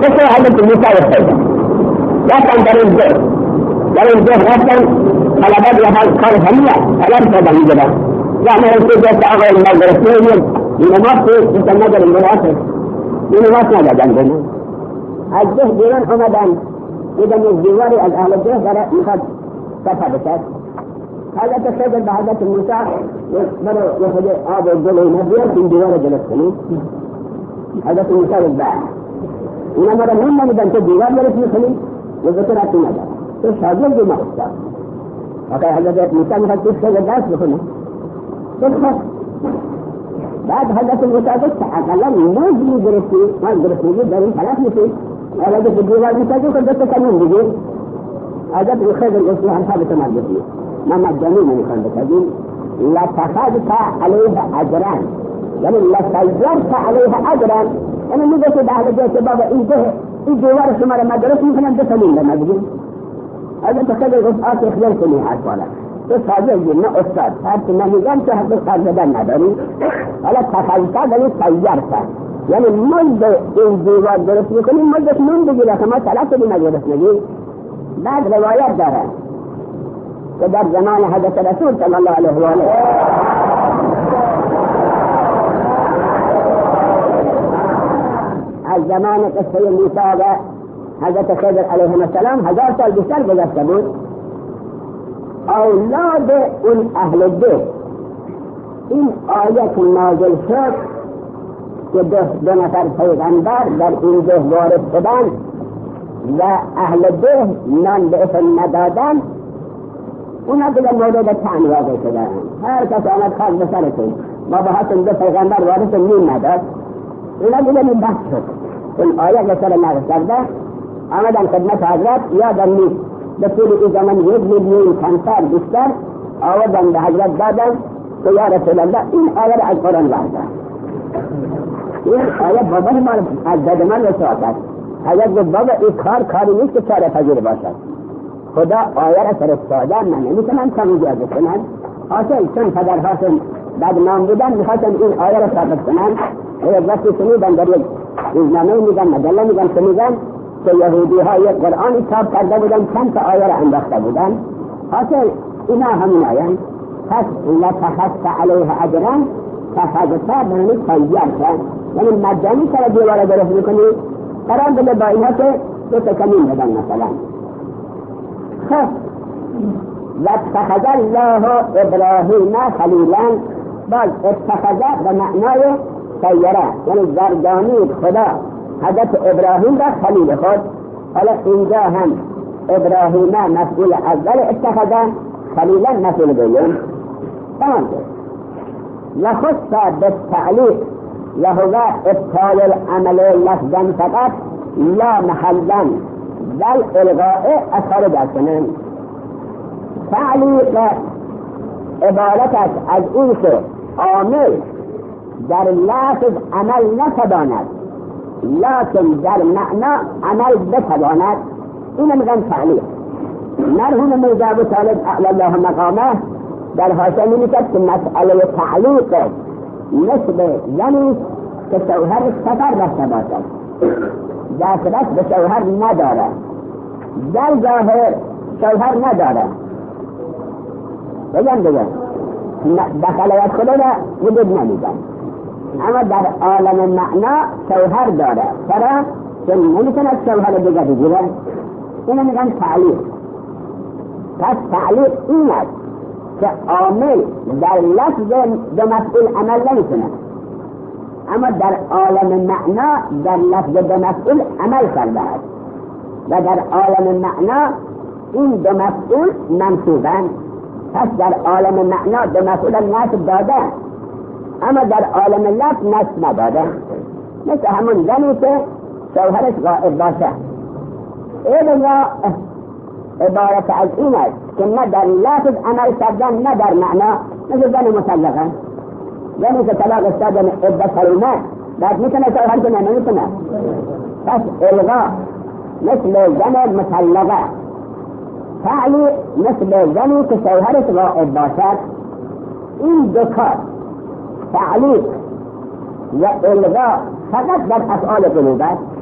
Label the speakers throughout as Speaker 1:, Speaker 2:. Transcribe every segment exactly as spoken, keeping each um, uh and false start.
Speaker 1: قصه حضرت موسی و خضر رفتن در این ده در این ده رفتن طلبات و حال کار همه طلب شدن میگه یعنی اینکه جست آقای مدرسه این نماز که مثل ندارم بلاسه این نماز ندادن بینن از ده بیرون اومدن دیدن یک دیواری از اهل ده داره میخواد صفحه بشد حضرت خضر به حضرت موسی برو یه خود آب و گل و اینا بیار این دیوار جلس کنی حضرت موسی رو بعد اینا مرا نون نمیدن که دیوار جلس میکنی و ذکرتی ندارم تو شاگرد ما استاد وقتی حضرت موسی میخواد توش خضر درس بکنه بخواد بعد حضرت موسی گفت اقلا موز میگرفتی ما گرفتگی در این طرف میشی اگر که دیوار میسازی که دست کنون دیگه حضرت خضر گفت هم ثابت مردی ما مجانی نمیخوان بسازیم لتخذت علیه اجران یعنی لتجرت علیه اجران یعنی میگه که به اهل جهت بابا این ده این دیوار شما را مدرس میکنم بسازیم به مجبور حضرت خضر گفت آتی اخلال کنی حرفالا تو سازی نه استاد هر که نمیگم تو حق کار زدن نداری حالا تخذت یعنی تجرت یعنی مجد این دیوار درست میکنیم مجدش نون بگیره که ما طلب کنیم درست نگیر بعد روایت داره که در زمان حضرت رسول صلی الله علیه و آله از زمان قصه موسی و حضرت خضر علیه السلام هزار سال بیشتر گذشته بود اولاد اون اهل ده این آیت نازل شد که دو نفر پیغمبر در این ده وارد شدند و اهل ده نان به افن ندادن اونا دیگه مورد تعن واقع شدن هر کس آمد خواست بسرتون ما با هاتون دو پیغمبر وارد نیم نداد اونا دیگه نیم بحث شد اون آیت بسر نقص کرده آمدن خدمت حضرت یادم نیست به طول این زمان یک میلیون کمتر بیشتر آوردن به حضرت دادن که یا رسول الله این آیت از قرآن وارده این آیت بابا ما از داد من رسول کرد حضرت گفت بابا این کار کاری نیست که چاره پذیر باشد خدا آیه را فرستادن من نمیتونم کمی جازه کنن حاصل چون پدرهاشون بعد نام بودن میخواستن این آیه را ثابت کنن و یک وقتی شنیدن در یک روزنامه میگن مجله میگن شنیدن که یهودی ها یک قرآنی چاپ کرده بودن چند تا آیه را انداخته بودن حاصل اینا همین آیه پس لتخذت علیه اجرا تخذت بنی تیار یعنی مجانی سر دیوار درست میکنی قرار بده با اینا که دو تکمین بدن مثلا خب واتخذ الله ابراهیم خلیلا باز اتخذ به معنای سیره یعنی گردانید خدا حضرت ابراهیم را خلیل خود حالا اینجا هم ابراهیم مسئول اول اتخذ خلیلا مسئول دوم تمام شد و خص بالتعلیق وهو ابطال العمل لفظا فقط لا محلا بل الغاء اثر درکنن تعلیق عبارت است از این که عامل در لفظ عمل نتواند لیکن در معنا عمل بتواند این میگن تعلیق مرحوم میرزا ابو طالب اعلی الله مقامه در حاشیه میگه که مسئله تعلیق نسبه یعنی که شوهر سفر رفته باشد دخلت به شوهر نداره در ظاهر شوهر نداره بگم بگم دخل یدخل را وجود نمیدن اما در عالم معنا شوهر داره چرا؟ چون نمیتونه شوهر دیگه بگیره اینو میگن تعلیق پس تعلیق این است که عامل در لفظ دو مسئول عمل نمیتونه اما در عالم معنا در لفظ دو مسئول عمل کرده است و در عالم معنا این دو مسئول منصوبند پس در عالم معنا دو مسئول نصب داده اما در عالم لفظ نصب نداده مثل همون زنی که شوهرش غائب باشه این را عبارت از این است که نه در لفظ عمل کردن نه در معنا مثل زن مطلقه یعنی که طلاق استادن عدت حرمه بعد میتونه شوهر کنه نمیتونه پس الغا مثل زن مطلقه تعلیق مثل زنی که شوهرش غائب باشد این دو کار تعلیق و الغا فقط در افعال قلوب است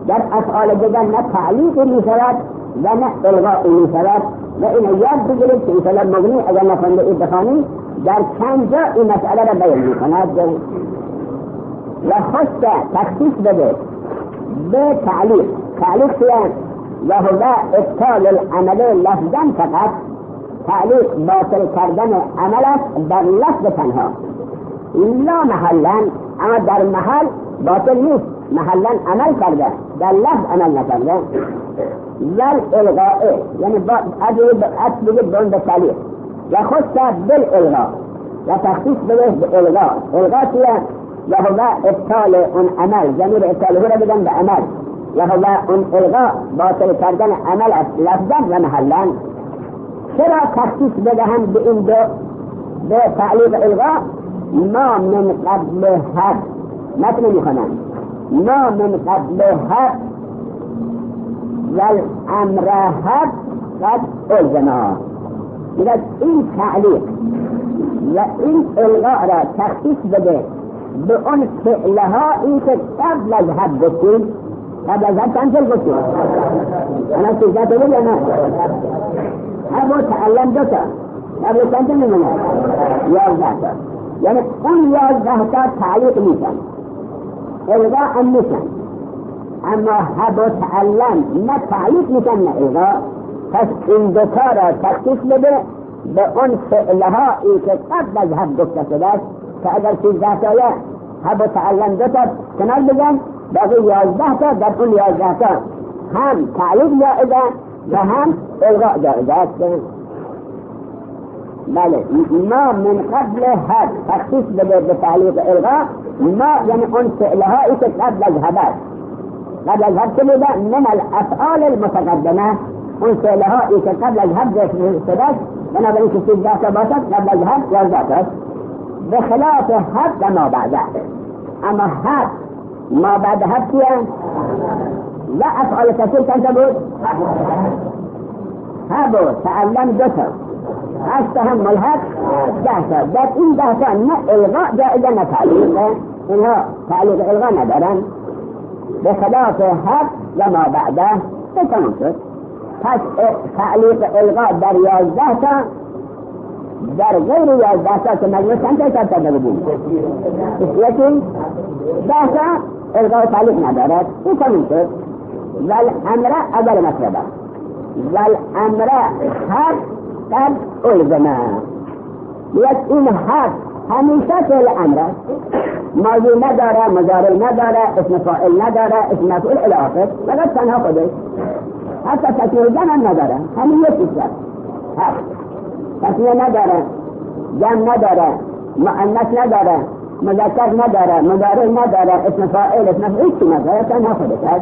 Speaker 1: در افعال دیگر نه تعلیق می شود و نه الغاء می شود و این یاد بگیرید که مثلا مغنی اگر نخونده اید بخوانی در چند جا این مسئله را بیان می کند و خود تخصیص بده به تعلیق. تعلیق چیه؟ و هو ابطال العمل لفظا فقط. تعلیق باطل کردن عمل است در لفظ تنها، لا محلا، اما در محل باطل نیست، محلا عمل کرده در لفظ عمل نکرده. ول الغاء یعنی اصل بگید بون به تعلیق و خود بل الغاء و تخصیص بده به الغاء. الغاء چیه؟ و هو ابطال اون عمل، زمیر ابطاله را بدن به عمل، و هو اون الغاء باطل کردن عمل است لفظا و محلا. چرا تخصیص بدهند به این دو به تعلیق الغاء؟ ما من قبل حد متن میخونند ما من قبل حد والامر حد قد الزنا. میگه این تعلیق و این الغاء را تخصیص بده به اون فعلها این که قبل از حد گفتیم. قبل از حد چند فعل گفتیم؟ انا سیزده بگه یا نه؟ ابو تعلم دوتا قبل چند فعل نمونه؟ یازده تا. یعنی اون یازده تا تعلیق میشن، الغاء هم میشن، اما حب و تعلم نه تعلیق میشن نه الغاء. پس این دوتا را تخصیص بده به اون فعلها ای که قبل از حب گفته شده است که اگر سیزده تایه حب و تعلم دوتا کنار بگن باقی یازده تا، در اون یازده تا هم تعلیق جائزه و هم الغاء جائزه است. بله ما من قبل حد تخصیص بده به تعلیق الغاء. ما یعنی اون فعلهایی که قبل از حد است، قبل از حد که بوده من الافعال المتقدمه، اون فعلهایی که قبل از حد شده است بنابراین که سیزده تا باشد قبل از حد یازده تا است به خلاف حد و ما بعده. اما حد ما بعد حد کیه؟ و افعال تفصیل چند تا بود؟ حب و تعلم دو تا، هشت هم ملحق ده تا. در این ده تا نه الغاء جائزه نه تعلیق، اینها تعلیق الغاء ندارن به خلاف حد و ما بعده. تمام شد. پس تعلیق الغاء در یازده تا، در غیر یازده تا که مجموع چند تا چند تا بگیم؟ یکی ده تا الغاء تعلیق ندارد. این تمام شد. والامر اول مطلبه والامر حد قد الزمه. یک این حد همیشه فعل امر ماضی نداره، مضارع نداره، اسم فاعل نداره، اسم مفعول الی آخر، فقط تنها خودش. حتی تسمیه جمع هم نداره، همین یک چیز هست. تسمیه نداره، جمع نداره، مؤنث نداره، مذکر نداره، مضارع نداره، اسم فاعل، اسم مفعول هیچ نداره، تنها خودش هست.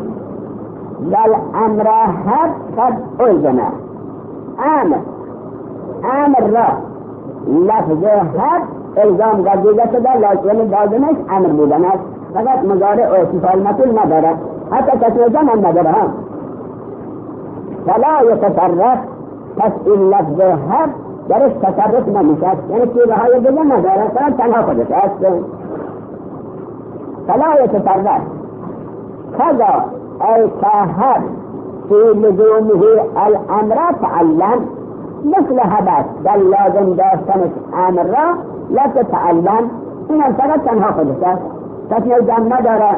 Speaker 1: والامر حد قد الزمه. امر امر را لفظ حد الزام گردیده شده، یعنی لازمش امر بودن است، فقط مضارع و اسم فاعل مفعول نداره، حتی تسمیه جمع هم نداره. هم فلا یتصرف. پس این لفظ حد درش تصرف نمیشد، یعنی چیزه های دیگه نداره، فقط تنها خودش است. فلا یتصرف کذا ای که حد فی لزومه الامر تعلم، مثل حدث در لازم داشتنش امر را لا تتعلم، این هم فقط تنها خودش است. تسمیه جمع نداره،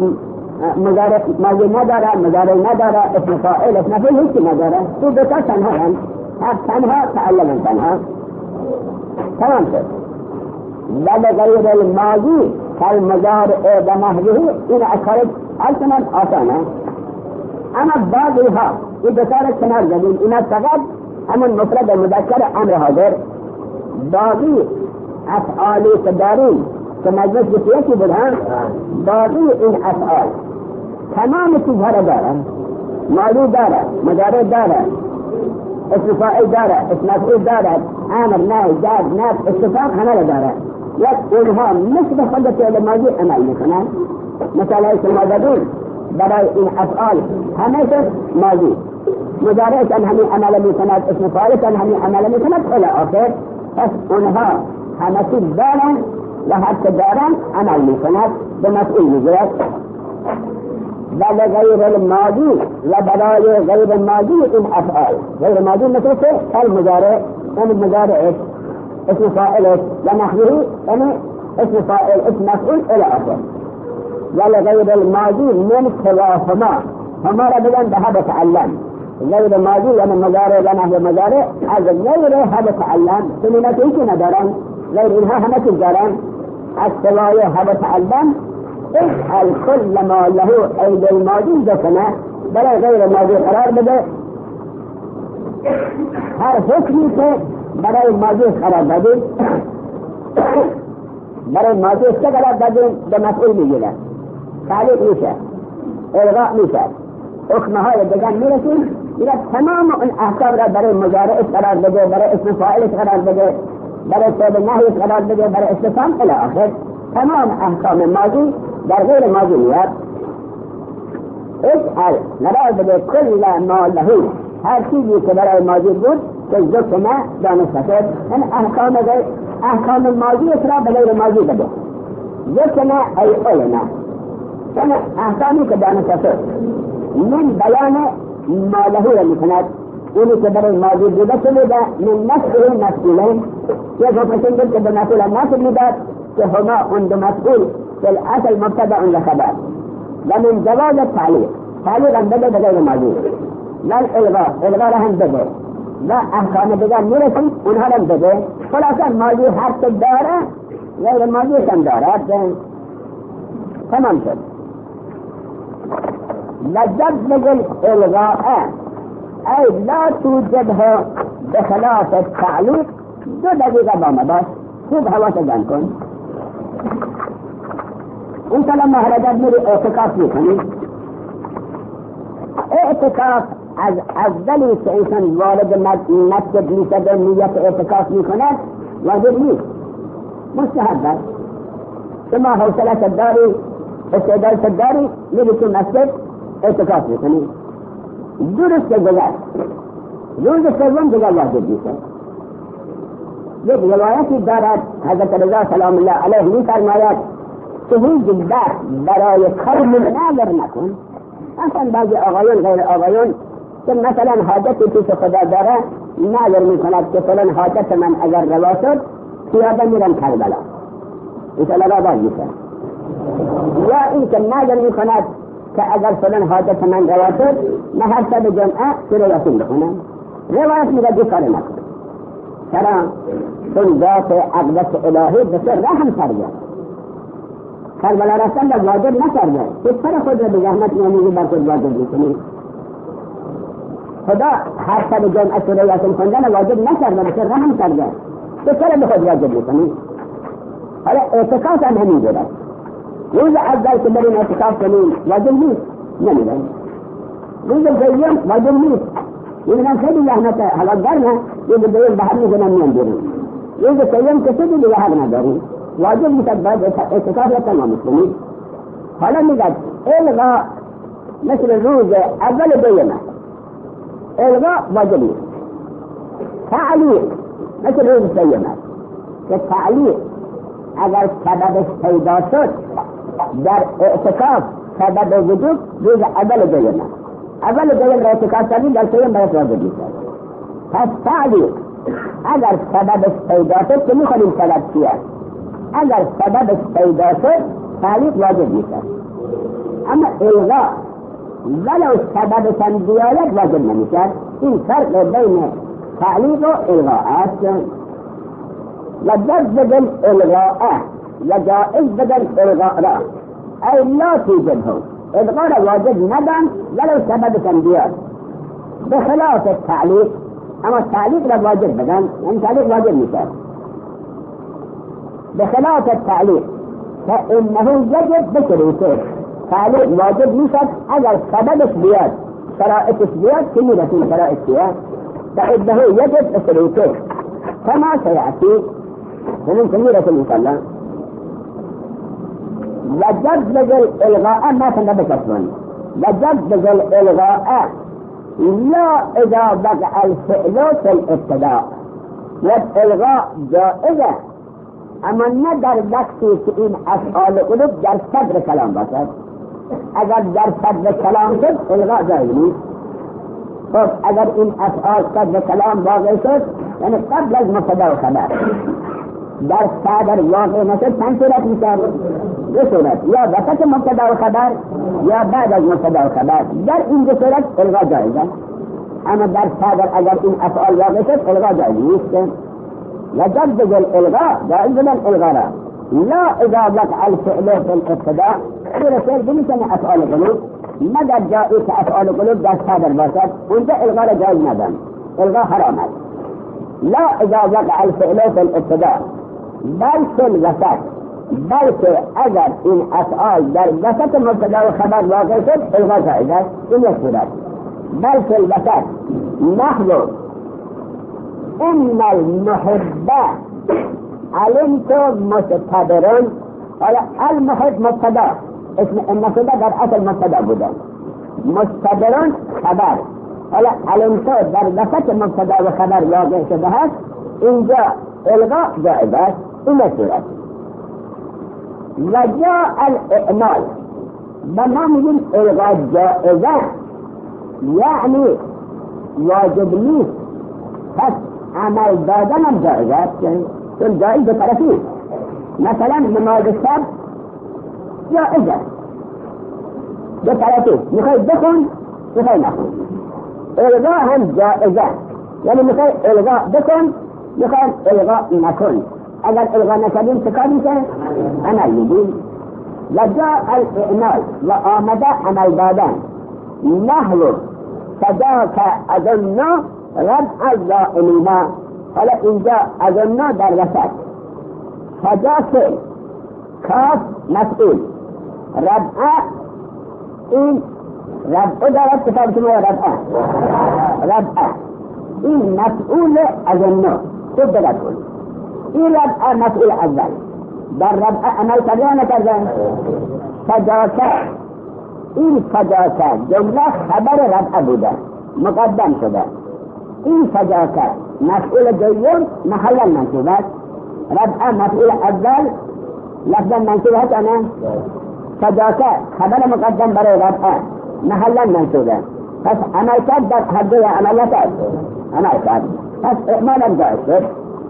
Speaker 1: ماضی نداره، مضارع نداره، اسم فاعل، اسم مفعول هیچی نداره. تو دوتا تنها هم، هر تنها تعلم تنها. تمام شد. و غیر الماضی کالمضارع و نحوه، این اکارت الکنان آسانه. اما بعضی ها این دوتا را کنار زدیم، اینا فقط همون مفرد مذکر امر حاضر. باقی افعالی که داریم که مجلس بسیتی بود هم، باقی این افعال تمام چیزها را دارن. ماضی داره، مضارع داره، اسم فاعل داره، اسم مفعول داره، امر، نهی، جزم، نفی، استفهام همه را داره. یک اونها مثل خود فعل ماضی عمل میکنن. مثلا اسم ماضی برای این افعال همیشه ماضی، مضارع کن همین عمل میکند، اسم فاعل کن همین عمل میکند الی آخر. پس اونها همه چیز دارن و هر که دارن عمل میکند به مفعول میگوید. و لغیر الماضی و برای غیر ماضی این افعال. غیر ماضی مثل که المضارع یعنی مضارع اسم فاعل و نحوه یعنی اسم فاعل اسم مفعول الى آخر. و لغیر الماضی من خلافهما، هما را بگن به هب تعلم. غیر ماضی یعنی مضارع و نحو مضارع از غیر هب تعلم سنینتی که ندارن، غیر اینها همه چیز دارن از سوای هب تعلم. اجعل كل ما له عید الماضی ذکنه، برای غیر ماضی قرار بده هر حکمی که برای ماضی قرار بدید برای ماضی چه قرار بدید به مفعول میگیره، تعلیق میشه، الغاء میشه، حکمهای دیگر میرسید میره تمام اون احکام را برای مضارع قرار بده، برای اسم فاعل قرار بده، برای فعل نحوی قرار بده، برای استفهام الی آخر. تمام احکام ماضی در غیر ماضی میاد. اجعل قرار بده کل ما له، هر چیزی که برای ماضی بود که ذکر دانسته شد، این احکام غیر احکام ماضی را به غیر ماضی بده. ذکر ای علم، این احکامی که دانسته شد من بیان ما له را میکند، اونی که برای ماضی بوده شده من مسئول مسئولین، یک حکمشون بود که به مسئول نصب میداد که هما اون دو مسئول که اصل مبتدا اون خبر. و من جواز تعلیق، تعلیق هم بده به غیر ماضی، لن الغا، الغا را هم بده و احکام دیگر میرسید اونها را هم بده. خلاصا ماضی هر که داره غیر ماضی هم دارد. تمام شد. لجد بگل الغاء ای لا توجبه بخلاف التعلیق. دو دقیقه با ما باش، خوب حواس جمع کن. انشاءالله مهرجت میری اعتکاف میکنی. اعتکاف از اولی که انسان وارد مسجد میشه به نیت اعتکاف میکنه واجب نیست، مستحب است. شما حوصله داری، استعداد داری، میری تو مسجد اعتکاف میکنی. درست گذشت، روز سوم دیگر واجب میشه. یک روایتی دارد حضرت رضا سلام الله علیه میفرماید که هیچ دست برای کار نظر نکن. اصلا بعضی آقایون غیر آقایون که مثلا حاجتی پیش خدا داره نظر میکند که فلان حاجت من اگر روا شد پیاده میرم کربلا، انشاءالله را باز میشه. یا این که نظر میکند که اگر فلان حاجت من روا شد من هر شب جمعه سوره یاسین بخونم. روایت میگه دی کار نکن. چرا؟ چون ذات اقدس الهی به سر رحم کرده، کربلا رفتن را واجب نکرده، بهتر خود را به زحمت می‌آمیزی بر خود واجب می‌کنی. خدا هر شب جمعه سوره یاسین خواندن واجب نکرده، به سر رحم کرده، بهتر به خود واجب می‌کنی. حالا اعتکاف هم همین جوره. روز اول که بریم اعتکاف کنیم واجب نیست، نمی‌دونم. روز دوم واجب نیست، می‌بینم خیلی زحمته، حالا گرمه، روز دوم بهر می‌کنم میان بیرون. روز سوم که سودی دیگه حق نداری، واجب میشد باید اعتکاف را تمام کنید. حالا میگد الغا مثل روز اول دومه، الغا واجب نیست. تعلیق مثل روز سومه که تعلیق اگر سببش پیدا شد در اعتکاف سبب وجود روز اول دومه، اول دوم را اعتکاف کردید در سوم باید واجب میشد. پس تعلیق اگر سببش پیدا شد که میخوانیم سبب چیه، اگر سببش پیدا شد تعلیق واجب میشه. اما الغا ولو سببش هم بیاید واجب نمیشه. این فرق بین تعلیق و الغا است. لجد بدل الغاء یا جائز بدل الغاء را ای لا توجبه، الغا را واجب ندن ولو سببش هم بیاد، بخلاف تعلیق. اما تعلیق را واجب بدن، این تعلیق واجب میشه. بخلاف التعلیق فإنه يجب بشروطه، تعلیق واجب میشد اگر سببش بیاد، شرائطش بیاد که میرسیم شرائط بیاد، فإنه يجب بشروطه كما سيأتي ومن كميرة المصلى. لجد بذل الغاء ما تنبكتون، لجد بذل الغاء لا اذا بقع الفعل في الابتداء، والالغاء جائزه اما نه در وقتی که این افعال قلوب در صدر کلام باشد. اگر در صدر کلام شد الغا جایز نیست. خب اگر این افعال صدر کلام واقع شد یعنی قبل از مبتدا و خبر در صدر واقع نشد چند صورت میشه؟ دو صورت، یا وسط مبتدا و خبر یا بعد از مبتدا و خبر. در این دو صورت الغا جایز است، اما در صدر اگر این افعال واقع شد الغا جایز نیست. وجدد الالغاء جائز الالغاء را لا اذا وقع الفعل في الابتداء رسول بمیشن افعال قلوب مگر جایی که افعال قلوب در صدر باشد اونجا الغاء را جایز ندن، الغاء حرام است. لا اذا وقع الفعل في الابتداء بل في الوسط، بلکه اگر این افعال در وسط مبتدا و خبر واقع شد الغاء جایز است. این یک صورت. بل في الوسط نحو ان المحب علمت مستدرون، حالا المحب مبتدا، اسم ان شده در اصل مبتدا بوده، مستدرون خبر، حالا علمت در وسط مبتدا و خبر واقع شده هست، اینجا الغاء جائز است. این صورت. و جاء الاعمال و ما میگیم الغاء جائزه یعنی واجب نیست، پس عمل دادن هم جائز است، چون جائز به طرفی. مثلا نماز شب جائز است به طرفی، میخوای بخون میخوای نخون. الغاء هم جائز است، یعنی میخوای الغاء بکن میخوای الغاء نکن. اگر الغاء نکردیم چه کار میشه؟ عمل میدیم. و جاء الاعمال و آمده عمل دادن نحو فداک اظن ربع الظالمین، حالا اینجا اظن در وسط، فداک کاف مسئول، ربع این ربع دارد کتاب شما ربع ربع این مسئول اظن خود دارد کن. این ربع مسئول اول در ربع عمل کرده یا نکرده؟ فداک این فداک جمله خبر ربع بوده مقدم شده، این فداک مسئول دوم محلا منصوب است، ربع مسئول اول لفظا منصوب است. انا فداک خبر مقدم برای ربع محلا منصوب است، پس عمل کرد در حد عمل کرد عمل کرد، پس اعمال جایز شد.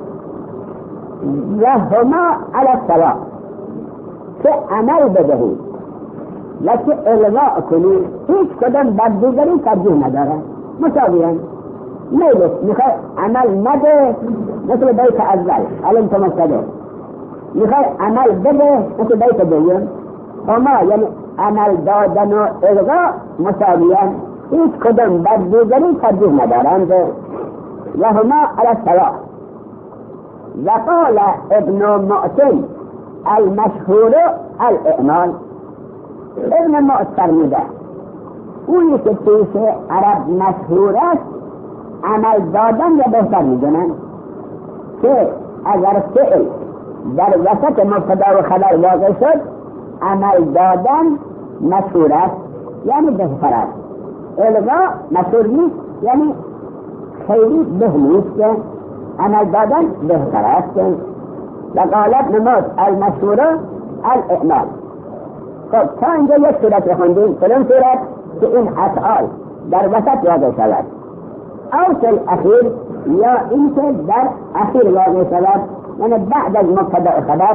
Speaker 1: و هما علی السواء، که عمل بدهید و که الغاء کنید هیچ کدام بر دیگری ترجیح نداره، مساویان. میلت میخوای عمل نده مثل بیت اول علم تو مستده، میخوای عمل بده مثل بیت دویم، هما یعنی عمل دادن و الغاء مساویان، هیچ کدام بر دیگری ترجیح ندارند. و هما علی السواء. وقال ابن معتم المشهور الاعمال، ابن معتم میده اونی که پیش عرب مشهور است عمل دادن یا بهتر میدونن که اگر فعل در وسط مبتدا و خبر واقع شد عمل دادن مشهور است یعنی بهتر است، الغاء مشهور نیست یعنی خیلی به نیست، عمل دادن بهتر است. وقالت نماز المشهوره الاعمال. خب تا اینجا یک صورت رو خوندیم، کدام صورت؟ که این افعال در وسط واقع شود، او فی الاخیر یا اینکه در اخیر واقع شود یعنی بعد از مبتدا و خبر.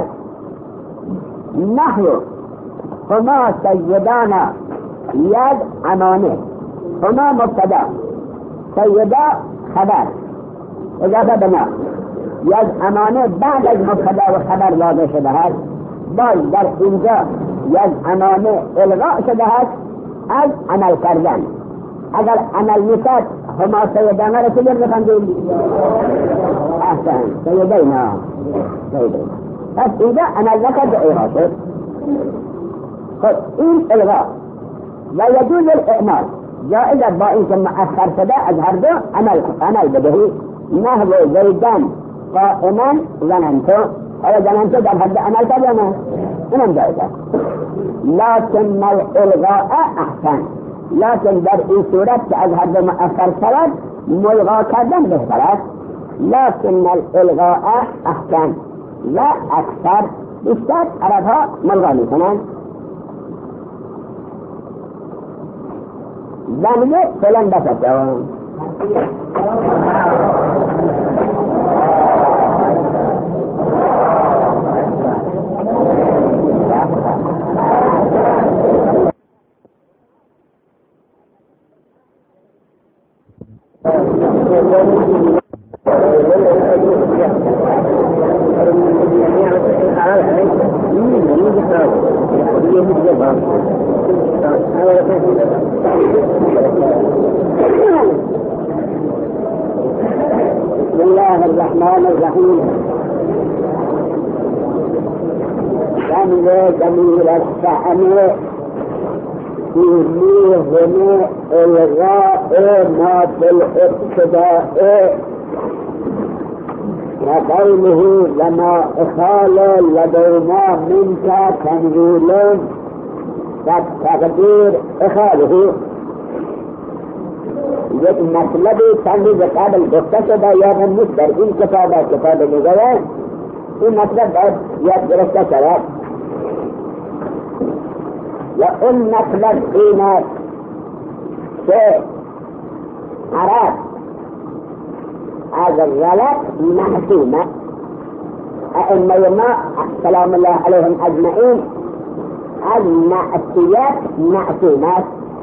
Speaker 1: نحو هما سیدانا ید امانه، هما مبتدا سیدا خبر اضافه بنا، ید امانه بعد از مبتدا و خبر واقع شده است، باز در اینجا ید امانه الغاء شده است از عمل کردن. اگر عمل میکرد هما سیدانا رو چجور بخندیم؟ احسن سیدینا سیدینا، پس اینجا عمل نکرد و الغاء شد. خب این الغاء و یجوز الاعمال جائز با اینکه مؤخر شده از هر دو عمل عمل بدهی. نحو زیدن قائما ظننتو، آیا ظننتو در حد عمل کرد یا نه؟ اینم جایز است. لکن الالغاء احسن، لکن در این صورت که از حد مؤخر شود ملغا کردن بهتر است. لکن الالغاء احسن و اکثر بیشتر عرب ها ملغا میکنند. لم فلان بسته بسم الله الرحمن الرحيم. حمد جميل الشأن في ميزن الغاء ما في الابتداء وقوله لما إخال لدينا منك تنزيل والتقدير إخاله یک مطلبی چندی قبل گفته شده یا نیست در این کتاب کتاب دیگه این مطلب باید یاد گرفته شود و اون مطلب این است که عرب از غلط معصومه ائمه ما سلام الله علیهم اجمعین از معصیت معصومات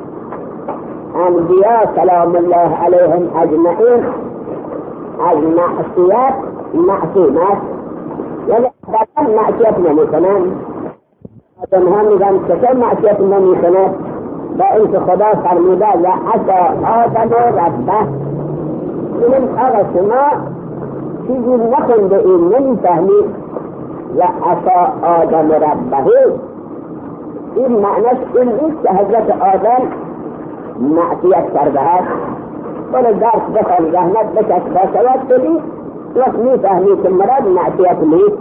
Speaker 1: انبیاء سلام الله علیهم اجمعین از معصیت معصومات یعنی بدن معصیت نمیکنند آدمها میگن چطور معصیت نمیکنند با اینکه خدا فرموده و عصی آدم ربه این آقا شما چیزی نخونده این نمیفهمید و عصی آدم ربه این معنیش این نیست که حضرت آدم معصیت کرده است ولی درس بخوان زحمت بکش با سواد شدی وقت میفهمی که مراد معصیت نیست.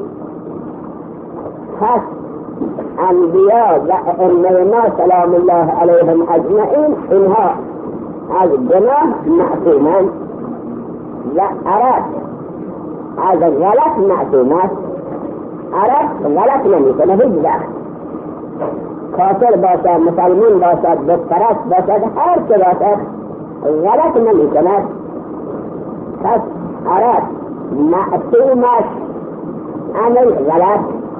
Speaker 1: پس انبیاء و ائمه ما سلام الله علیهم اجمعین اینها از گناه معصومند و عرب از غلط معصومند. عرب غلط نمیکنه هیچ وقت، کافر باشد مسلمان باشد بتپرست باشد هر چه باشد غلط نمی کند. پس عرب معصوم است عن الغلط.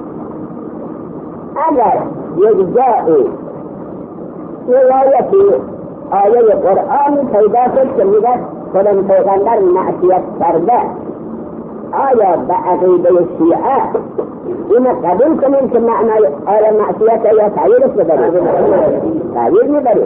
Speaker 1: اگر یک جایی روایتی آیه قرآنی پیدا شد که میگه فلان پیغمبر معصیت کرده، آیا به عقیده شیعه این قبول کنیم که معنای آیا معصیت یا تعییرش ببرید؟ تعییر میبرید.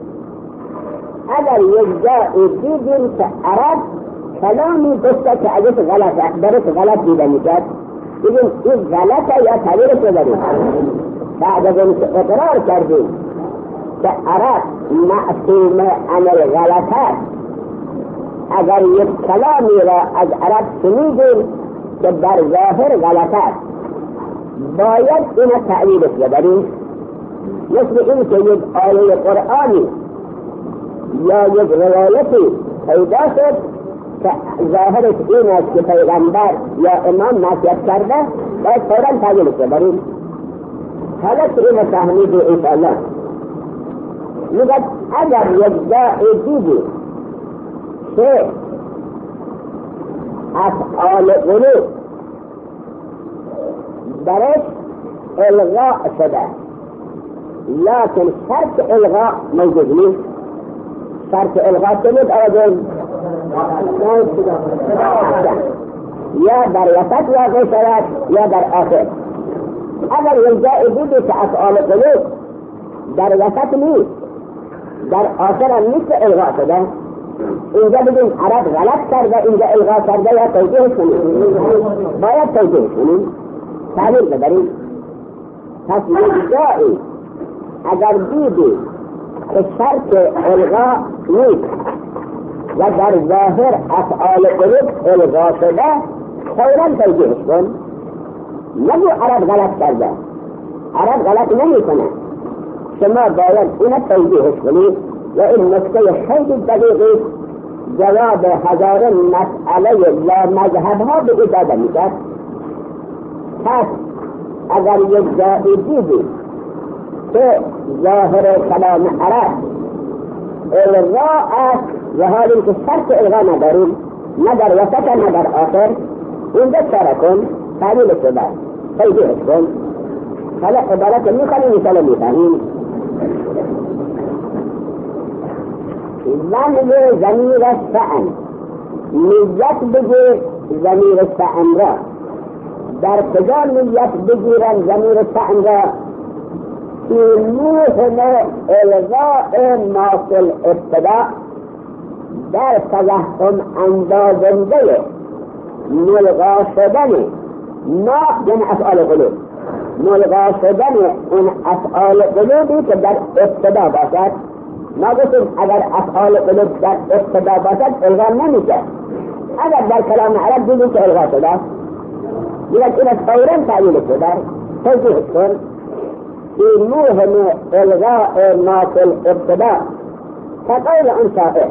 Speaker 1: اگر یک جایی دیدیم که عرب کلامی گفته که ازش غلطه درش غلط دیده میکرد بگیم این غلطه یا تعییرش ببرید. بعد از اینکه اقرار کردیم که عرب معصوم عن الغلط است، اگر یک کلامی را از عرب شنیدیم که در ظاهر غلط است باید این تعییرش ببریم. مثل این که یک آیه قرآنی یا یک روایتی پیدا شد که ظاهرش این است که پیغمبر یا امام معصیت کرده باید فوراً تعییرش ببریم. حالا که این فهمید انشاءالله میگد اگر یک جایی دیدی که افعال قلوب درش الغاء شده لیکن شرط الغاء موجود نیست. شرط الغاء شده آدم یا در وسط واقع شود یا در آخر. اگر یک جایی دیدی که افعال قلوب در وسط نیست در آخر هم نیست الغاء شده، اینجا بگیم عرب غلط کرده اینجا الغاء کرده یا توجیه کنیم، باید توجیه کنیم تعبیر ببریم. پس یک جایی اگر دیدی که شرط الغاء نیست و در ظاهر افعال قلوب الغاء شده فوراً توجیهش کن. نگو عرب غلط کرده، عرب غلط نمی کنه، شما باید اینه توجیهش کنید و این نکته خیلی دقیقی جواب هزاران مسئله لا مذهب ها به داده میکرد. پس اگر یک جایی دیدی که ظاهر کلام عرب الغاء است و حالی که شرط الغا نداریم، نه در وسط نه در آخر، اینجا چاره کن تعلیل شده توضیح کن. حالا عبارت میخوانیم مثال میفهمیم. ضمیر ضمیر شأن، نیت بگیر ضمیر شأن را. در کجا نیت بگیرن ضمیر شأن را؟ که موهم الغاء ماصل ابتدا در تزهم اندازنده ملغا شدن ما یعنی افعال قلوب، ملغا شدن اون افعال قلوبی که در ابتدا باشد. ما گفتیم اگر افعال قلوب در ابتدا باشد الغا نمیشه. اگر در کلام عرب دیدیم که الغا شده دیگر این از فوراً تعلیل شده توضیح کن. که موهم الغاء ما فی الابتدا كقول اون شاعر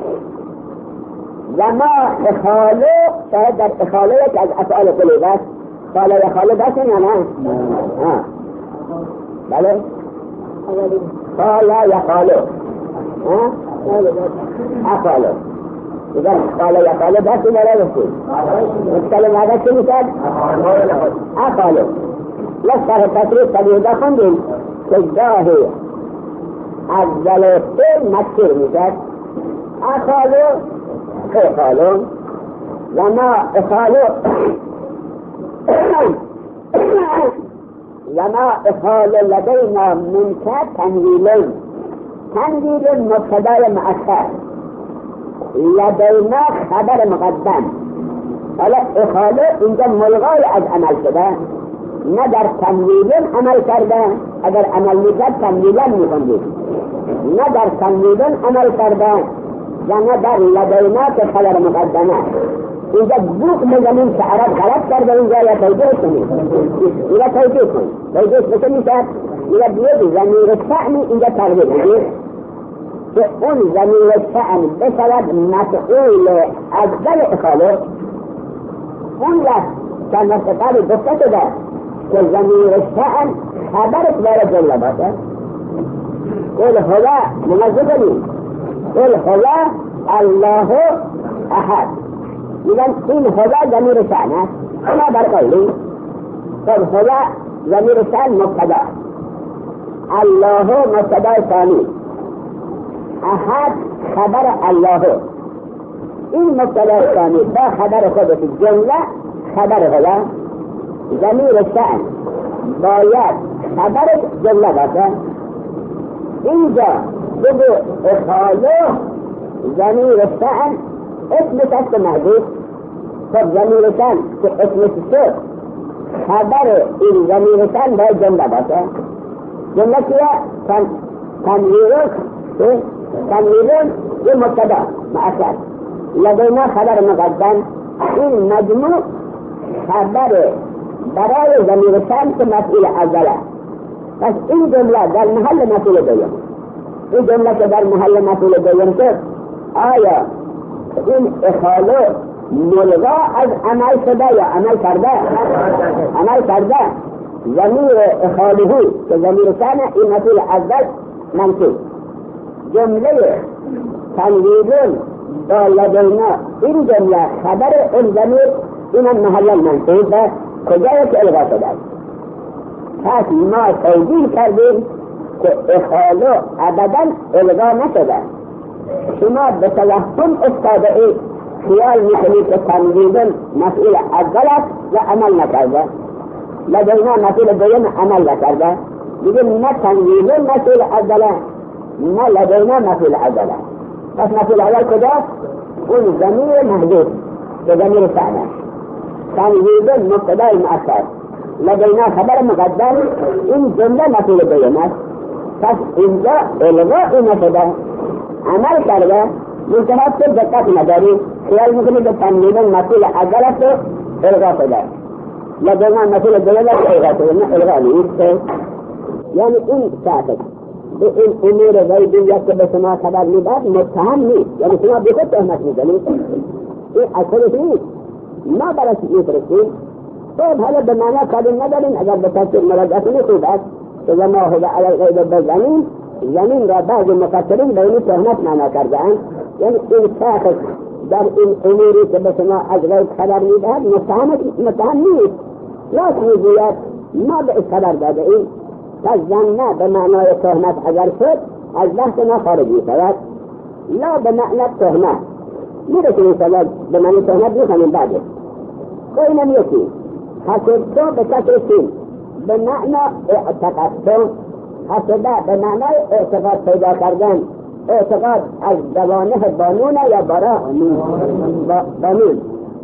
Speaker 1: و ما اخالو شاید در اخالو یک از افعال قلوب است. خاله یا خاله داشتن یا نه؟ ها بله خاله یا خالو ها افعالو اذا خاله یا خاله داشتن یا نه؟ متکلم هذا چه میشد؟ افعالو لسه تصریف تبیده خوندیم که گاهی اول فعل مکسور میشد افعالو اخالو و ما اخالو و ما اخال لدینا منکر تنویل. تنویل مبتدای مؤخر، لدینا خبر مقدم. حالا اخال اینجا ملغای از عمل شده، نه در تنویل عمل کرده. اگر عمل میکرد تنویلا میخوندید، نه در تنویل عمل کرده و نه در لدینا که خبر مقدمه. اینجا بوک مزمین که عرب غلط کرده اینجا یا توجیه کنید، اینجا توجیه کنید، توجیه بسه میشد اینجا بیاد ضمیر شأن اینجا تغییر بگید که اون ضمیر شأن بشود مفعول اول اخالو. اون لفظ که مرتقال گفته شده که ضمیر شأن خبرت وارد جمله باشه. قل هو منزل کنید، قل هو الله احد. إذن إن هذا ضمير شأن أنا برقولي طب هذا ضمير شأن مبتدا، الله مبتدا ثاني، أحد خبر الله. إن مبتدا ثاني با خبر خود في الجملة خبر هذا ضمير شأن باید خبر جمله باشه. اینجا بگو اخالو ضمیر شأن اسم شخص محدود. خب ضمیر شأن که اسمش شد خبر این ضمیر شأن باید جمله باشه. جمله کیه؟ تنویرون تنویرون یه مبتدا مؤخر، لدینا خبر مقدم. این مجموع خبر برای ضمیر شأن که مفعول اوله. پس این جمله در محل مفعول دوم، این جمله که در محل مفعول دوم شد، آیا این اخالو ملغا از عمل شده یا عمل کرده؟ عمل کرده. ضمیر اخالهو که ضمیر شأن این مفعول اول منصوب. جمله تنویرون با لدینا این جمله خبر این ضمیر این محل منصوب است. کجایی که الغا شده است. پس ما توجیه کردیم که اخالو ابدا الغا نشده. شما به توهم افتاده اید، خیال میکنید که تنویرون مفعول اول است و عمل نکرده، لدینا مفعول دوم عمل نکرده. میگیم نه تنویرون مفعول اوله نه لدینا مفعول اوله. پس مفعول اول کجاست؟ اون ضمیر محدود که ضمیر شأن است. تنویرون مبتدای مؤخر، لدینا خبر مقدم. این جمله مفعول دوم است. پس اینجا الغا نشده، عمل کرده. منتهات سے دقت نداری، خیال میکنید که تنویرون مفعول اول است و الغا شده، لدینا مفعول دوم است الغا شده. نه الغا نیست. یعنی این شاید به این امور غیبیت که به شما خبر میداد متهم نیست، یعنی شما به خود تهمت میزنید. این اصلش نیست، ما برای میفرستیم. خب حالا به معنی کاری نداریم. اگر به تفسیر مراجعه کنید خوب است که ما هو علی الغیب بزنیم زمین را بعض مفسرین به این تهمت معنا کرده‌اند، یعنی این شخص در این اموری که به شما از غیب خبر میدهد متهم نیست، راست میگوید ما به خبر داده ایم. پس ظن به معنای تهمت اگر شد از بحث ما خارج میشود، لا به معنی تهمت میرسیم شود به معنی تهمت میخوانیم بعدش. اینم یکی حسبتو به کسر سین به معنی اعتقدتو، حسبه به معنای اعتقاد پیدا کردن، اعتقاد از دوانه بانون یا برا بانون.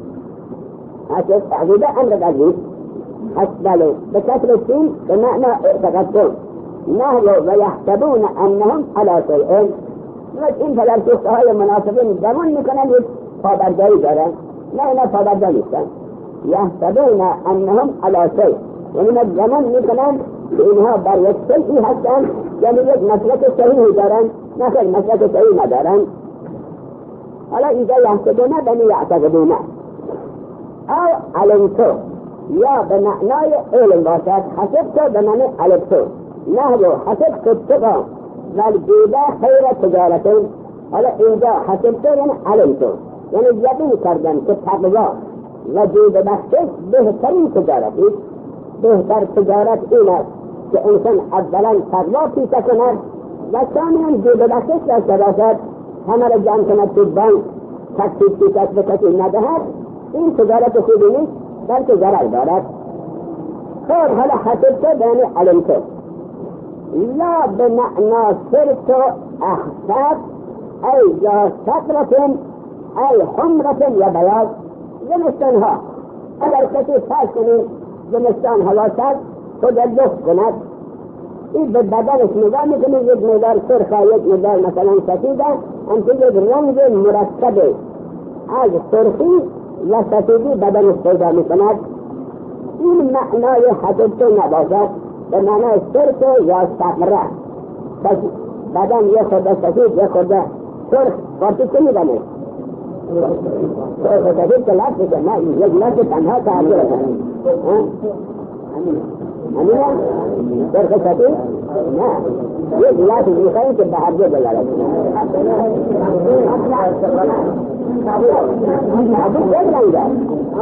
Speaker 1: حسب عقیده امر عزیز حسبه به کسر سین به معنی اعتقدتو نهو و یحسبون انهم علی شیء. این فلسفه های مناسبین گمان میکنن یک پابرجایی دارن، نه اینا پابرجا نیستن. یحسبون انهم علی شیء یعنی گمان میکنن که اینها بر یک شیئی هستن، یعنی یک مسلک صحیحی دارن، نه خیلی مسلک صحیح ندارن. حالا اینجا یحسبون بنی یعتقدون او علمتو یا به معنای علم باشد، حسبتو به معنی علمتو، نهو حسبتو اتقا والجوده خیر تجارتون. حالا اینجا حسبتو یعنی علمتو، یعنی یقین کردن که تقوا و جود بخشش بهترین تجارتی، بهتر تجارت این است که انسان اولا تقوا پیشه کند و ثانیاً جود بخشش داشته باشد، همه را جمع کند تو بانک تکسیب پیشش به کسی ندهد. این تجارت خوبی نیست بلکه ضرر دارد. خب حالا حسبتو یعنی علمتو، لا به معنا سرت احساب ای یا سقرة ای حمرة یا بیاض. زمستان ها اگر کسی فرض کنید زمستان هوا سرد خود لفت کند، این به بدنش نگاه میکنید یک مقدار سرخه یک مقدار مثلا سفیده، انتو یک رنگ مرکب از سرخی و سفیدی بدنش پیدا میکند. این معنای حسبتو نباشد، به معنای سرخ یا سقره. بدن یک خورده سفید یک خورده سرخ قارتی چه میدنه؟ سرخ سفید که لفت بشه، نه یک لفت تنها تعبیر کنه. همینه؟ سرخ سفید؟ نه یک لفت میخواهیم که به عرضه بلارد. عبود یک رنگ است.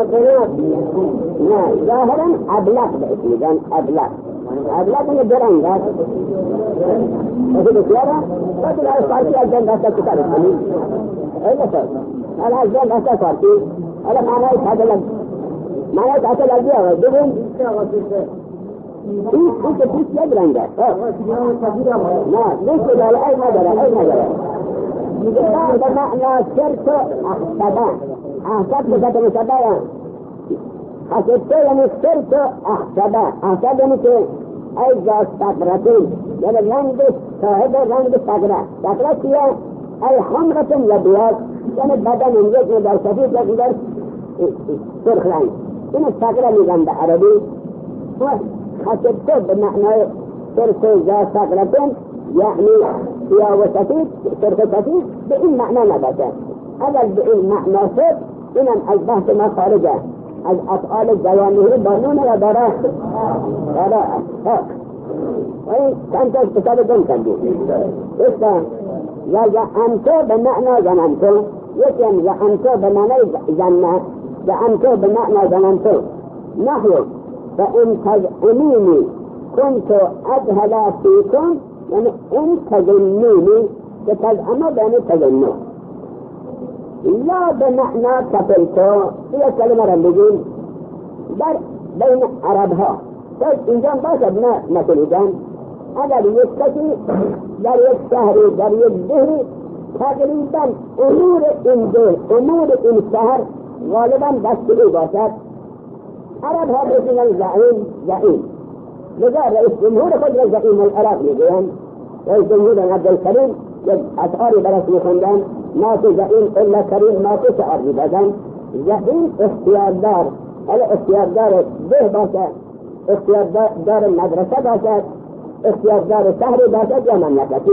Speaker 1: نه ظاهرا ابلق به اسم میگن، ابلق ابلق اینه دو رنگ است. اسی بسیاره باید از فارسی از جن دسته کتاب کنید. اینا سر حالا از جن دسته فارسی حالا معنای تحصیل معنای تحصیل از بیاره بگون این این که پیش یک رنگ است. نه نیست داره ای نداره ای نداره. به معنی شرط احسبه احسب بسط مشبه حسبتو یعنی شرط احسبه. احسب یعنی که ای جا سقرتون یعنی رنگ صاحب رنگ سقره. سقره چیه؟ ای حمرتون یا بیاز یعنی بدن یک مدار سفید یک مدار سرخ رنگ. این سقره میگن به عربی. حسبتو به معنی شرط جا سقرتون یعنی سیاه و سفید سرخ سفید به این معنا نباشه. اگر به این معنا شد اینم از بحث ما خارجه، از افعال جوانهی بانون یا داره داره و این چند تا کتاب دن کردیم. اشتا یا زعنتو به معنا زننتو، یکیم زعنتو به معنی زنه، زعنتو به معنا زننتو. نحو فإن تزعمینی کنتو اجهلا فیکم، یعنی این تظنونی که تزعمه بینی تظنو. یا به معنا کفلتو، این کلمه را بگیم در بین عرب ها اینجا باشد نه نکنیدن. اگر یک کسی در یک شهری در یک دهی تقریبا امور این ده امور این شهر غالبا دستگیری باشد، عرب ها بسیدن زعیم زعیم لذا رئیس جمهور خود را زعیم العراق میگوین. رئیس جمهور عبدالکریم یک اشعاری برش میخوندن، ما تو زعیم الا کریم ما تو شعر میدادن. زعیم اختیاردار، حالا اختیاردار ده باشد، اختیاردار مدرسه باشد، اختیاردار شهری باشد یا مملکتی.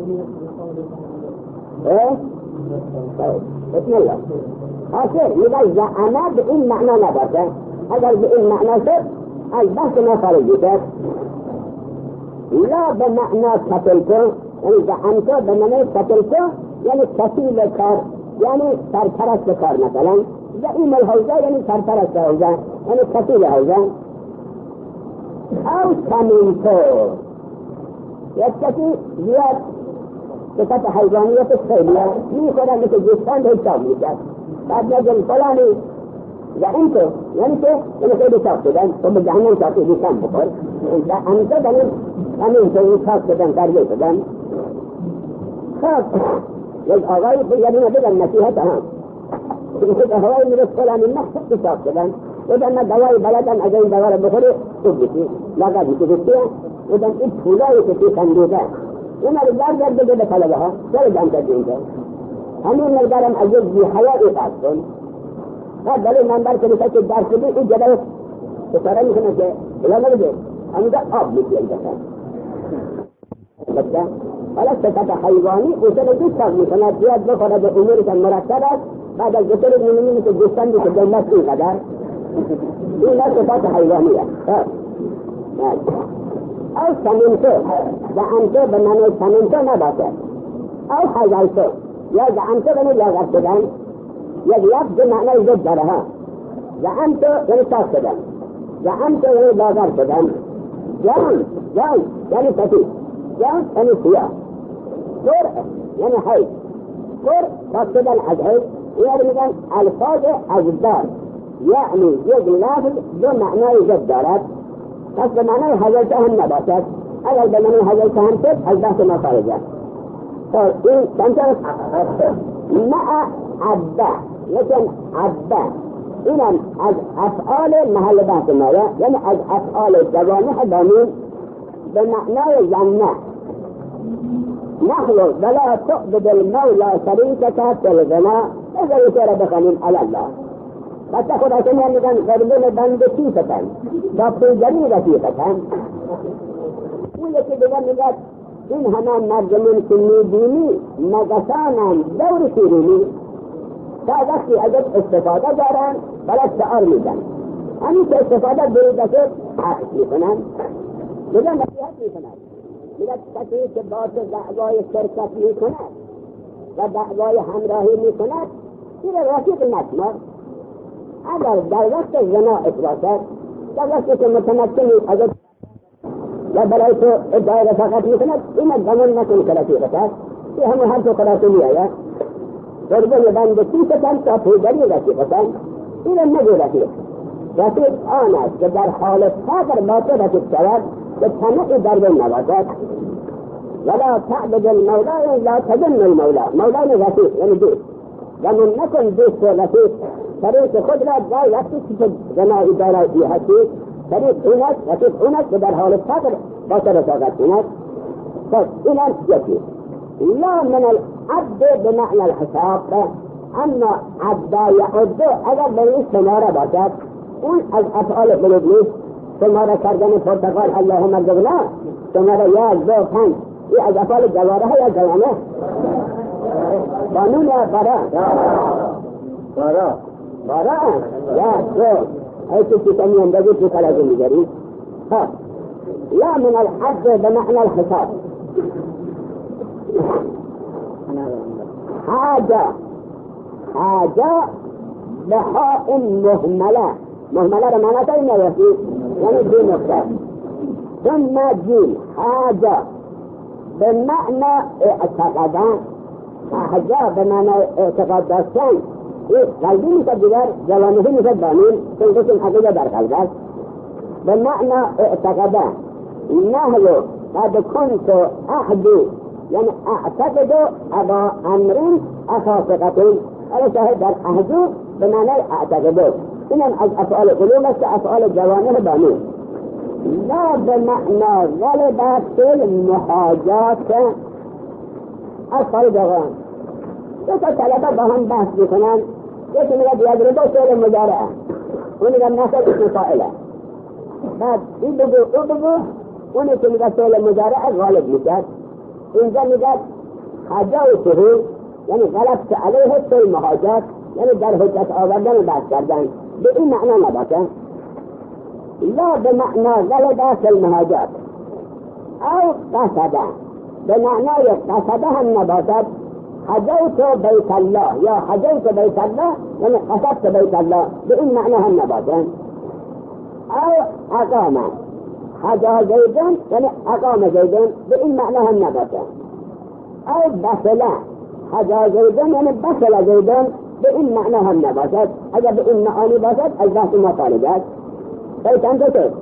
Speaker 1: اه؟ بسم الله. حاصل میگه زعمه به این معنا نباشد. اگر به این معنا شد از بحث ما خارج شد. لا به معنا کفلتو یعنی زعمت به معنی قتلت یعنی کفیل کار، یعنی سرپرست کار. مثلا زعیم الحوزه یعنی سرپرست حوزه، یعنی کفیل حوزه. او سمینتو یک کسی زیاد صفت حیوانیت خیلیه میخورن مثل جستند حساب میکرد، بعد نگل فلانی زعیمتو یعنی که یعنی خیلی چاپ شدن تو به جهنم چاپی بیشتن بخور. زعیمتو دنیم همین تو این چاپ شدن تربیه شدن. خب یک آقای بگردیم بگن نصیحت هم که هوای میرس فلانی مخصوص چاپ شدن ودن دوای بلدن از این دوا رو بخوری تو بیشی لگا بیشی بیشی ودن این پولایی که توی خندیده این رو برگرد بگه به طلبه ها سر جمع کرده اینجا همین نگرم از یک بی حیائی قصد کن. بعد دلیل منبر که بسید که درس بی این جده بساره میکنه که بلا نبیده همینجا آب میشه اینجا بسید حالا صفت حیوانی اوصل دوست ساز میکنه بیاد بخوره به امورشان مرتب است. بعد از بسر میمونی که دوستان که دلت اینقدر این صفت حیوانی است. او سمنتو زعمتو به معنی سمنتو نباشد، او حیوانتو یا زعمتو به معنی لاغر شدن یک لفظ به معنی زد داره ها. زعمتو یعنی ساخت شدن، زعمتو یعنی لاغر شدن. جان جان یعنی سفید، جان یعنی سیاه. کر یعنی حیث، کر ساخت شدن از حیث. یعنی میگن الفاظ ازدار یعنی یک لفظ دو معنی زد دارد، پس به معنی حضرت هم نباشد. اگر به معنی حضرت هم شد از بحث ما خارجه. تو این چند مع عبده لیکن عبده اینم از افعال محل بحث مایا، یعنی از افعال جوانح دامین به معنای جنه. نحن ولا تعبد المولى شریکت فی الغنا اذا یسر بخنیم علی الله. بچه خدا کنی هم میگن غربون بند چیفتن با پیجری رفیقتن. اون یکی دیگر میگد این همه مردمون که میبینی مگسانم دور شیرینی تا وقتی اگر استفاده دارن بلد شعار میدن، همین که استفاده بریده شد حق میکنن، میگن نصیحت میکنن. میگن کسی که با تو دعوای شرکت میکند و دعوای همراهی میکند این رفیق نشمار. اگر در وقت زنا اتباشد در وقتی که متمکنی اگر یا برای تو ادعای رفاقت میکند این گمان نکن که رفیقت است. این همه هر تو خلاصه میآید قربان بند سیستن تا پیدری رفیقت است. این نگو رفیق. رفیق آن است که در حال فقر با تو رفیق شود که طمع در بین نباشد. ولا تعبد المولا لا تظن المولا. مولا رفیق یعنی دوست گمان نکن دوست و رفیق. طریق خود را جای وقتی که زنایی دارایی هستی طریق این است رفیق این است که در حال فقر با تو رفاقت این است. خب این است یکی. لا من العبد به معنی الحساب، اما عبد یعد اگر به این شماره باشد اون از افعال قلوب نیست. شماره کردن پرتقال اللهم ارزقنا شماره یک دو پنج این از افعال جواره یا جوانه قانون یا برا برا برا یا دو ایسی کسی اندازی تو خلاصه میگری. ها لا من الحد به معنی الحساب. حاجه حاجه بحاء مهمله. مهمله را معنی تا این نوشی یعنی دو نقطه ثم جیم حاجه به معنی اعتقادان. حاجه به معنی اعتقاد داشتن این قلبی میشد دیگر جوانهی میشد بانین چون قسم حقیقه در قلب است. به معنی اعتقاده نهلو قد کنت احدو یعنی اعتقدو ابا امرین اخاصقتون. اما شاهد در احدو به معنی اعتقدو اینم از افعال قلوب است که افعال جوانه بانین. لا به معنی غلبت المحاجات افعال جوان. دو تا طلبه با هم بحث میکنن، یکی میگه بیاد دو سال مجارعه اون میگه نصر اسم فائله، بعد این بگو او بگو اونی که میگه سال مجارعه غالب میشد. اینجا میگه حجاوته یعنی غلبت علیه سال محاجات یعنی در حجت آوردن بحث کردن. به این معنا نباشه. لا به معنا غلبت المحاجات او قصده به معنای قصده هم نباشد. حجیت بیت الله یا حجیت بیت الله یعنی قصدت بیت الله، به این معنی هم نباشد. او اقام حجا زیدون یعنی اقام زیدون، به این معنی هم نباشد. او بسله حجا زیدون یعنی بسله زیدون، به این معنی هم نباشد. اگر به این معانی باشد از بحث ما خارج است. بیتن تو شد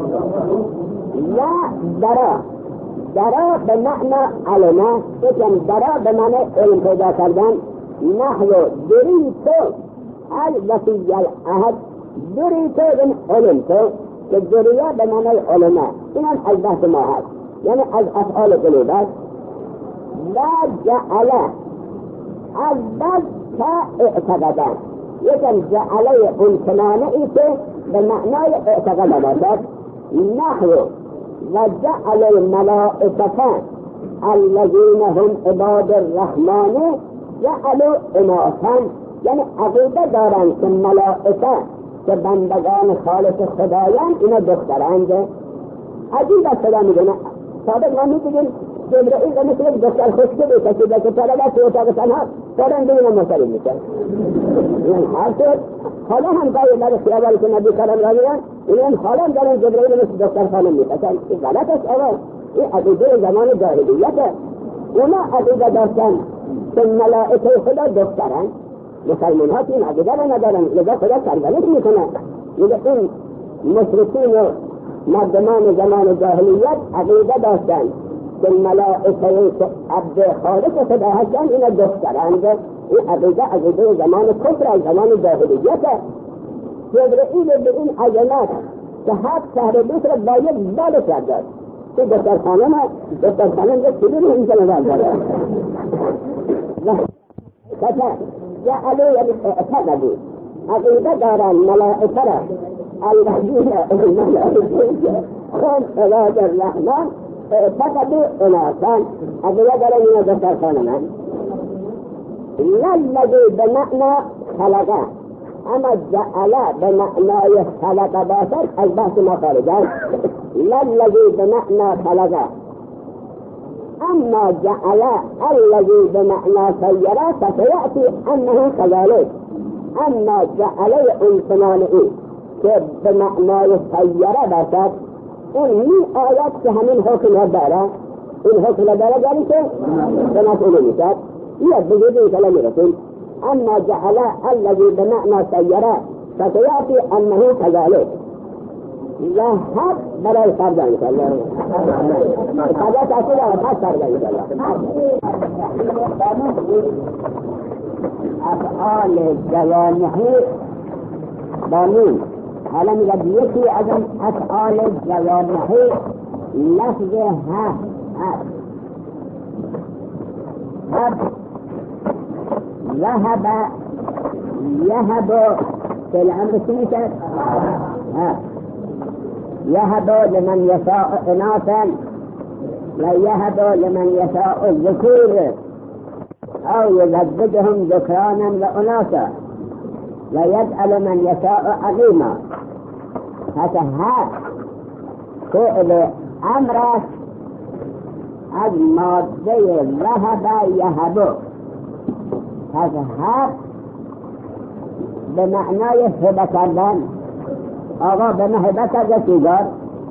Speaker 1: یا درا درا به معنی علمه، بکن درا به معنی علم پیدا کردن. نحو دری تو الوسیع العهد، دری تو این علم تو که دریه به معنی علمه، این هم از بحث ما هست، یعنی از افعال قلوب است. و جعله از بس که اعتقدن، یکن جعله امتنانه ای که به معنای اعتقاد باشد. نحو و جعل الملائکه الذین هم عباد الرحمن جعلوا اناثا، یعنی عقیده دارند که ملائکه که بندگان خالق خدایند اینا دخترند. عجیب است خدا میدونه. صادق ما میگیم جبرئیل و مثل دختر خوشگل کشیده که طلبه تو اتاق تنها فوراً ببینم مصریف میشه. این حال شد. حالا هم گاهی بعد خیابان که نبی کرم را میرن این حالا دارن جبرئیل مثل دختر خانم میکشن. این غلط است. آقا این عقیده زمان جاهلیته. اونا عقیده داشتن که ملائکه خدا دخترن، مسلمان ها این عقیده را ندارن، لذا خدا سرزنش میکنن. میگه این مشرکین و مردمان زمان جاهلیت عقیده داشتن که ملائکه که عبد خالق خدا هستن اینا دخترند. این عقیده عقیده زمان کفر از زمان جاهلیت است. جبرئیل به این عظمت که هفت شهر بیت را با یک بال کرده است. که دختر خانم هست، دختر خانم یک کبیر اینجا نظر داره. کتا جعلو یعنی اعتقدی عقیده دارن ملائکه را الذین هم عباد الرحمن اعتقدوا اناثا، عقیده دارن اینا دختر خانم هست. للذی بمعنى خلقه، اما جعله بمعنى خلقه باشد از بحث ما خارج است. للذی بمعنى خلقه، اما جعله الذی بمعنى سیره فسیأتی انه كذلك. اما جعله انسانه که بمعنى سیره باشد این می آید که همین حکم ها داره، این حکم ها داره داری که به مسئوله میشد. یاد بگید این کلام رسول. اما جعله الذی بمعنى سیره فسیأتی انه كذلك. لحظ برای فرد انشاءالله حاجت اصول آفت فرد انشاءالله. افعال جوانحی بانون، حالا میگه یکی از این افعال جوانحی لفظ ها هست. هب ذهب یهب فی الامر چی میشه؟ ها يهب لمن يشاء إناثا ويهب لمن يشاء الذكور أو يزوجهم ذكرانا وأناثا ويجعل من يشاء عقيما. هذا ها فعل أمر از ماده ذهب يهب. هذا ها بمعنى هبه کردن. آقا به محبت از سیگار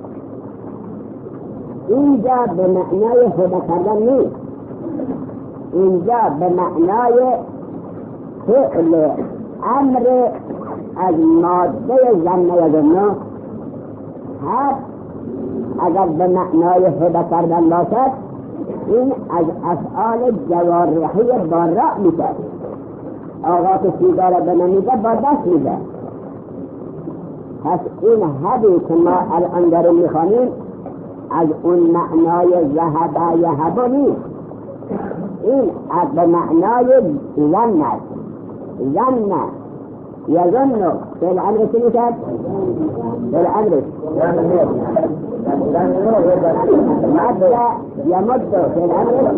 Speaker 1: اینجا به معنای هبه کردن نیست، اینجا به معنای فعل امر از ماده زن یظن. هر اگر به معنای هبه کردن باشد این از افعال جوارحی با را میشه. آقا که سیگار به نمیده با دست میده. پس این هبی که ما الان داریم میخوانیم از اون معنای ذهب یهب نیست، این از به معنای ظن است. ظن یظن فی الامر چی میشد؟ فی الامر مد یمد فی الامر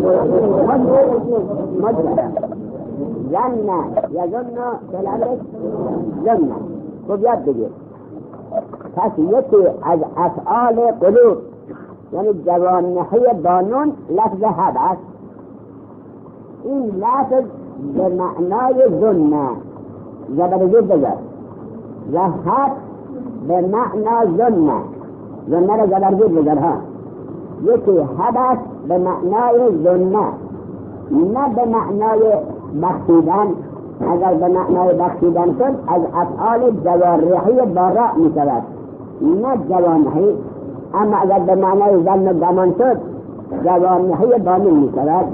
Speaker 1: مد. ظن یظن فی الامر ظن. خب یاد بگیر. پس یکی از افعال قلوب یعنی جوانحی بانون لفظ حد است. این لفظ به معنای ظنه زبرجود بذار و حد به معنا ظنه ظنه را زبرجود بذار ها. یکی حد است به معنای ظنه، نه به معنای بخشیدن. اگر به معنای بخشیدن شد از افعال جوارحی بارا می شود، نه جوانحی. اما اگر به معنای ظن و گمان شد جوانحی بانون می شود.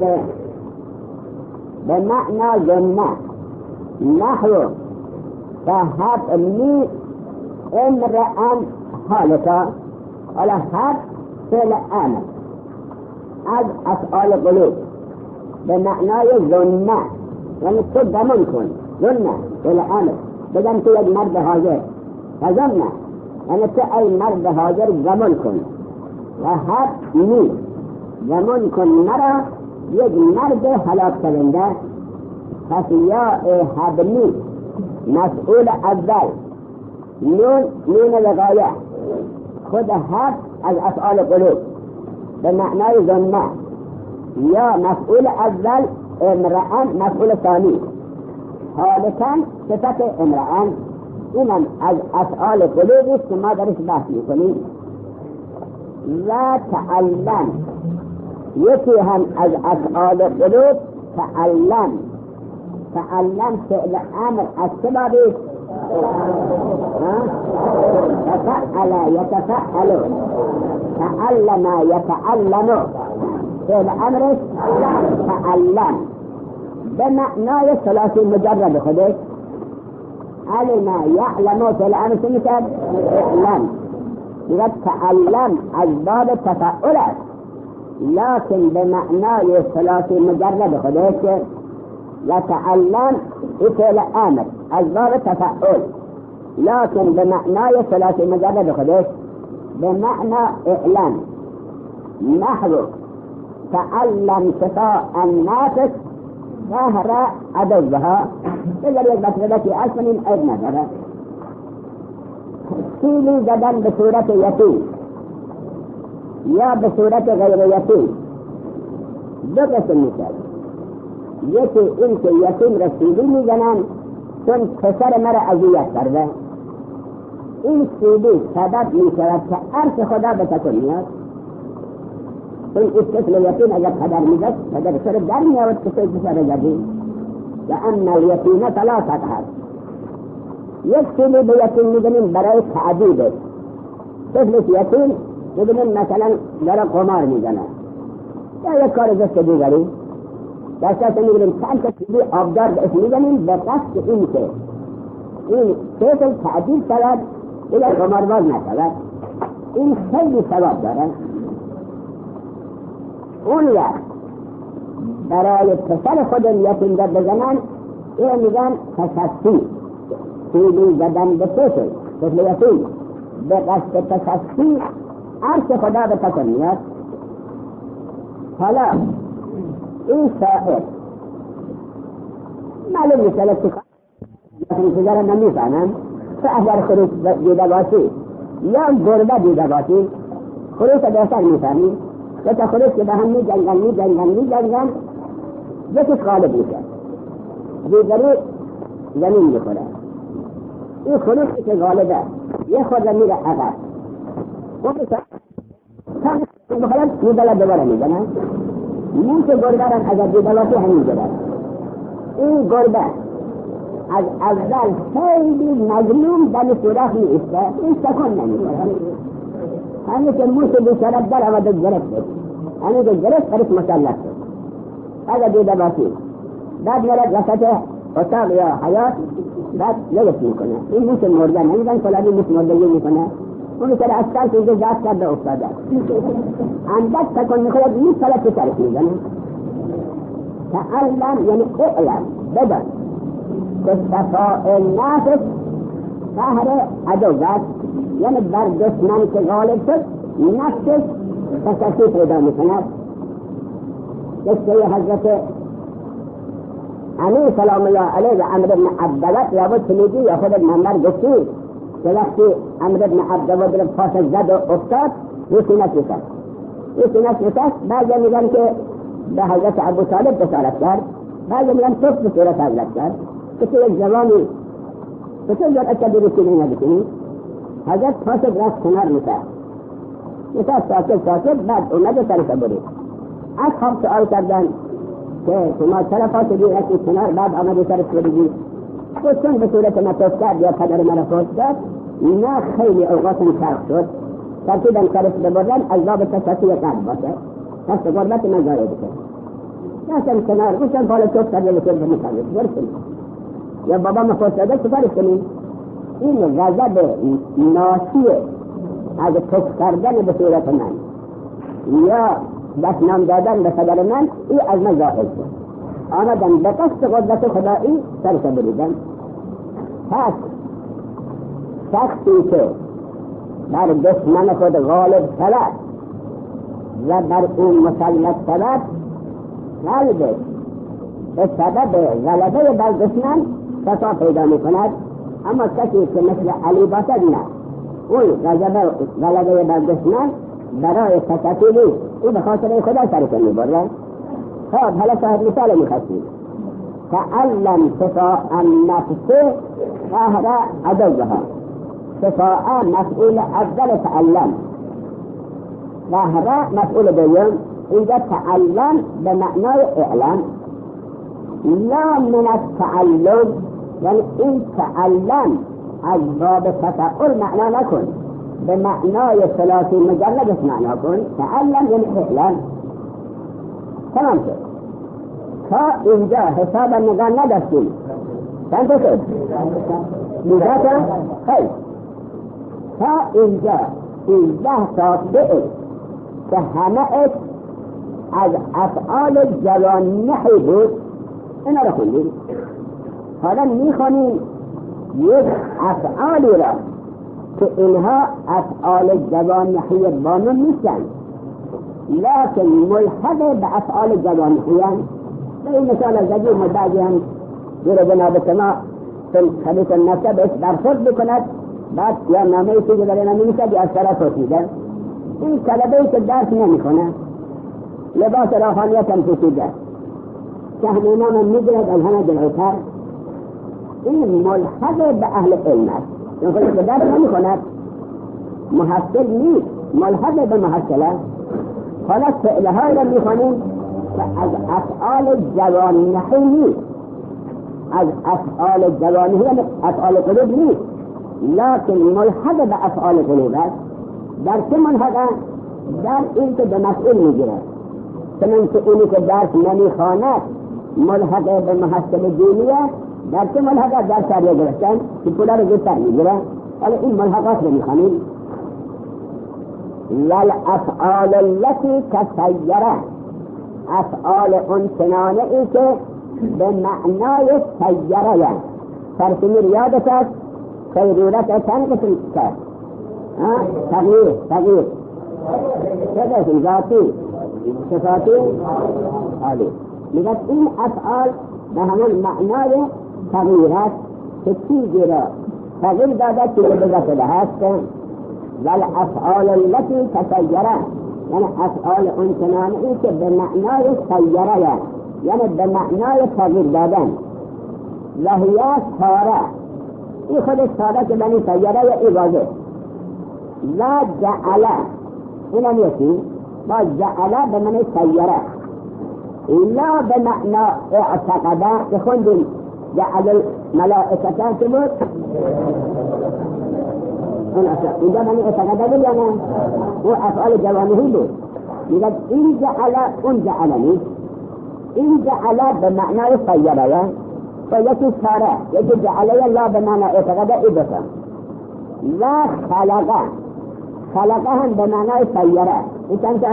Speaker 1: به معنا ظنه نحو فهب لی امرأن حالتا. حالا هب فعل امر از افعال قلوب به معنای ظنه، یعنی تو گمان کن. ظنه فعل امر بگم تو یک مرد حاضر، فظنه یعنی تو ای مرد حاضر گمان کن. و هب لی گمان کن مرا یک مرد هلاک شونده. پس یا هبلی مسئول اول، نون نون وقایه خود هب از افعال قلوب به معنای ظنه، یا مسئول اول امرأن مسئول ثانی. حالتاً صفت امرأن اینم از افعال قلوبی است که ما درش بحث میکنیم. و تعلم یکی هم از افعال قلوب تعلم. تعلم فعل امر از سبابی تفعل یتفعل، تعلم یتعلم فعل امرش تعلم به معنای ثلاثی مجرد خودش. علم یعلم فعل امرش میشد اعلم. میگه تعلم از باب تفعل است، لكن به معنای ثلاثی مجرد خودش. یتعلم فعل امر از باب تفعل، لكن به معنای ثلاثی مجرد خودش به معنا اعلم. نحو تعلم شفاء الناس ظهر عدوها. اگر یک مطلبه که اصلا این عیب نداره. سیلی زدن به صورت یتیم یا به صورت غیر یتیم دو قسم میشد. یکی این که یتیم را سیلی میزنن چون پسر مرا اذیت کرده، این سیلی سبب میشود که عرش خدا به تکون میاد. چون این طفل یتیم اگر پدر میدد پدر سر در میاد که سه پسر جدید و اما الیتیم ثلاثت هست. یک سیلی به یتیم میزنیم برای تعدیب. طفل یتیم ببینیم مثلا در قمار میزنه یا یک کار دست دیگری، دستت میگیریم چند تا سیلی آبدار بهش میزنیم به قصد این که این طفل تعدیب شود یا قمارباز نشود. این خیلی ثواب داره. اون وقت برای پسر خود یتیم در بزنن این میگن تشفی. سیلی زدن به طفل طفل یتیم به قصد تشفی عرش خدا به تکون میاد. حالا این شاعر معلوم میشه که یتیم شجره نمیفهمن. تو اگر خروس دیده باشی یا گربه دیده باشی خروس بهتر میفهمی. یا تا خروس که به هم می جنگن می جنگن می جنگن یکیش غالب میشه، دیگری زمین میخوره. این خروسی که غالبه یه خود میره عقب تا بخورن میدلت دوباره میزنن. این که گربه رن اگر دیده باشی همین جدن. این گربه از اول خیلی مظلوم دم سوراخ میسته، این سکن نمیخوره. همین که موش بیشترد در آمده گرفت، همین که گرفت برش مسلط شد. اگر دیده باشی بعد مرد وسط اتاق یا حیات بعد لگت میکنه. این موش مرده نمیدن فلانی موش مردگی میکنه. اونی که از سال که جاست کرده افتاده اندک سکن میخواد این سالت که سرش میزنه. تعلم یعنی اعلم بدن که صفاء نفس قهر عدوت، یعنی بر دشمن که غالب شد نفسش تشکیل پیدا میکند. قصه حضرت علی سلام الله علیه و عمر بن عبدالله یا بود شنیدی یا خود منبر گفتی که وقتی عمر بن عبدالله در پاس زد و افتاد روشی نکشد این سینه شکست. بعضی میگن که به حضرت ابو طالب بشارت کرد، بعضی میگن توف به صورت حضرت کرد که تو یک جوانی که تو جرأت کردی بکنی نبکنی. حضرت پاشد رفت کنار نشست نشست ساکت ساکت. بعد اومد طرف برید. اصحاب سؤال کردن که شما چرا پاشدی رفتی کنار بعد آمدی طرف بریدی؟ گفتن به صورت متوف کرد یا پدر مرا فوت کرد؟ نه، خیلی اوقاتم فرق شد. ترتیبا طرف ببردن از باب تشخیص قلب باشه، دست غربت من زاید کرد. رفتم کنار گفتن حالا توف کرده بسید به مطابق برسیم یا بابا ما فوت کرده سفارش کنیم. این غضب ناشی از توف کردن به صورت من یا دست نام دادن به پدر من، این از من ظاهر شد. آمدن به قصد قدرت خدایی سرش بریدن. پس شخصی که بر دشمن خود غالب شود و بر اون مسلط شود، قلبش به سبب غلبه بر دشمن شفا پیدا می کند. اما کسی که مثل علی باشد نه، اون غلبه بر دشمن برای تشفی نیست، او به خاطر خدا سرش می برد. خب حالا شاید مثال می خواستیم. تعلم شفاء النفس قهر عدوها. شفاء مفعول اول تعلم، قهر مفعول دوم. اینجا تعلم به معنای اعلام، لا من التعلم، یعنی این تعلم از باب تفعل معنا نکن، به معنای ثلاثی مجردش معنا کن. تعلم یعنی اعلام. تمام شد. تا اینجا حساب نگاه نداشتیم. چند تا شد؟ بیزده تا؟ خیلی. تا اینجا سیزده تا فعل که همه از افعال جوانحی بود، اینا رو خوندیم. حالا میخونیم یک افعالی را که اینها افعال جوانحی بانون نیستن، لیکن ملحق به افعال جوانحی هم. به این مثال از عجیب مدعی هم جور جناب کما خلیص النفسه بهش برخورد بکند، بعد یا نامه ای که در اینا می‌نویسد یا از طرف توسیده. این طلبه‌ای که درس نمی‌خونه، لباس روحانیت هم پوشیده، شهنامه هم می‌گیرد از همه جلوتر، این ملحق به اهل علم است. چون خودش که درس نمی‌خوند محصل نیست، ملحق به محصل است. حالا فعل‌های را می‌خونیم که از افعال جوانحی نیست، از افعال جوانحی یعنی افعال قلوب نیست، لیکن ملحق به افعال قلوب است. در چه ملحقه؟ در این که به مسئول میگیره. چنان که اونی که درس نمیخواند ملحق به محصل دینیه، در چه ملحقه؟ در شریعه گرفتن که پولا رو زودتر میگیره. حالا این ملحقات رو میخوانیم. والافعال التي كسيره، افعال اون چنانه ای که به معنای سیره یه ترسیمی ریادت است. خیرورت چند قسم کرد؟ تغییر تغییر چه ذاتی صفاتی عالی. میگه این افعال به همون معنای تغییر است که چیزی را تغییر داده چیزی بگه شده هست. والافعال التي تسیره یعنی افعال اون چنانه ای که به معنای سیره یه، یعنی به معنای تغییر دادن. لحیه ساره، این خودش ساره که بنی سیره یا ای واضح. و جعله، این هم یکی با جعله به معنی سیره. لا به معنا اعتقده که خوندیم جعل الملائکتان که بود اینجا بنی اعتقده بود یا نه؟ او افعال جوانحی بود. میگه این جعله اون جعله نیست، این جعله به معنای سیره و یکی ساره، یکی جعله لا به معنی اعتقده ای بسن. و خلقه، خلقه هم به معنای سیره. این چند تا؟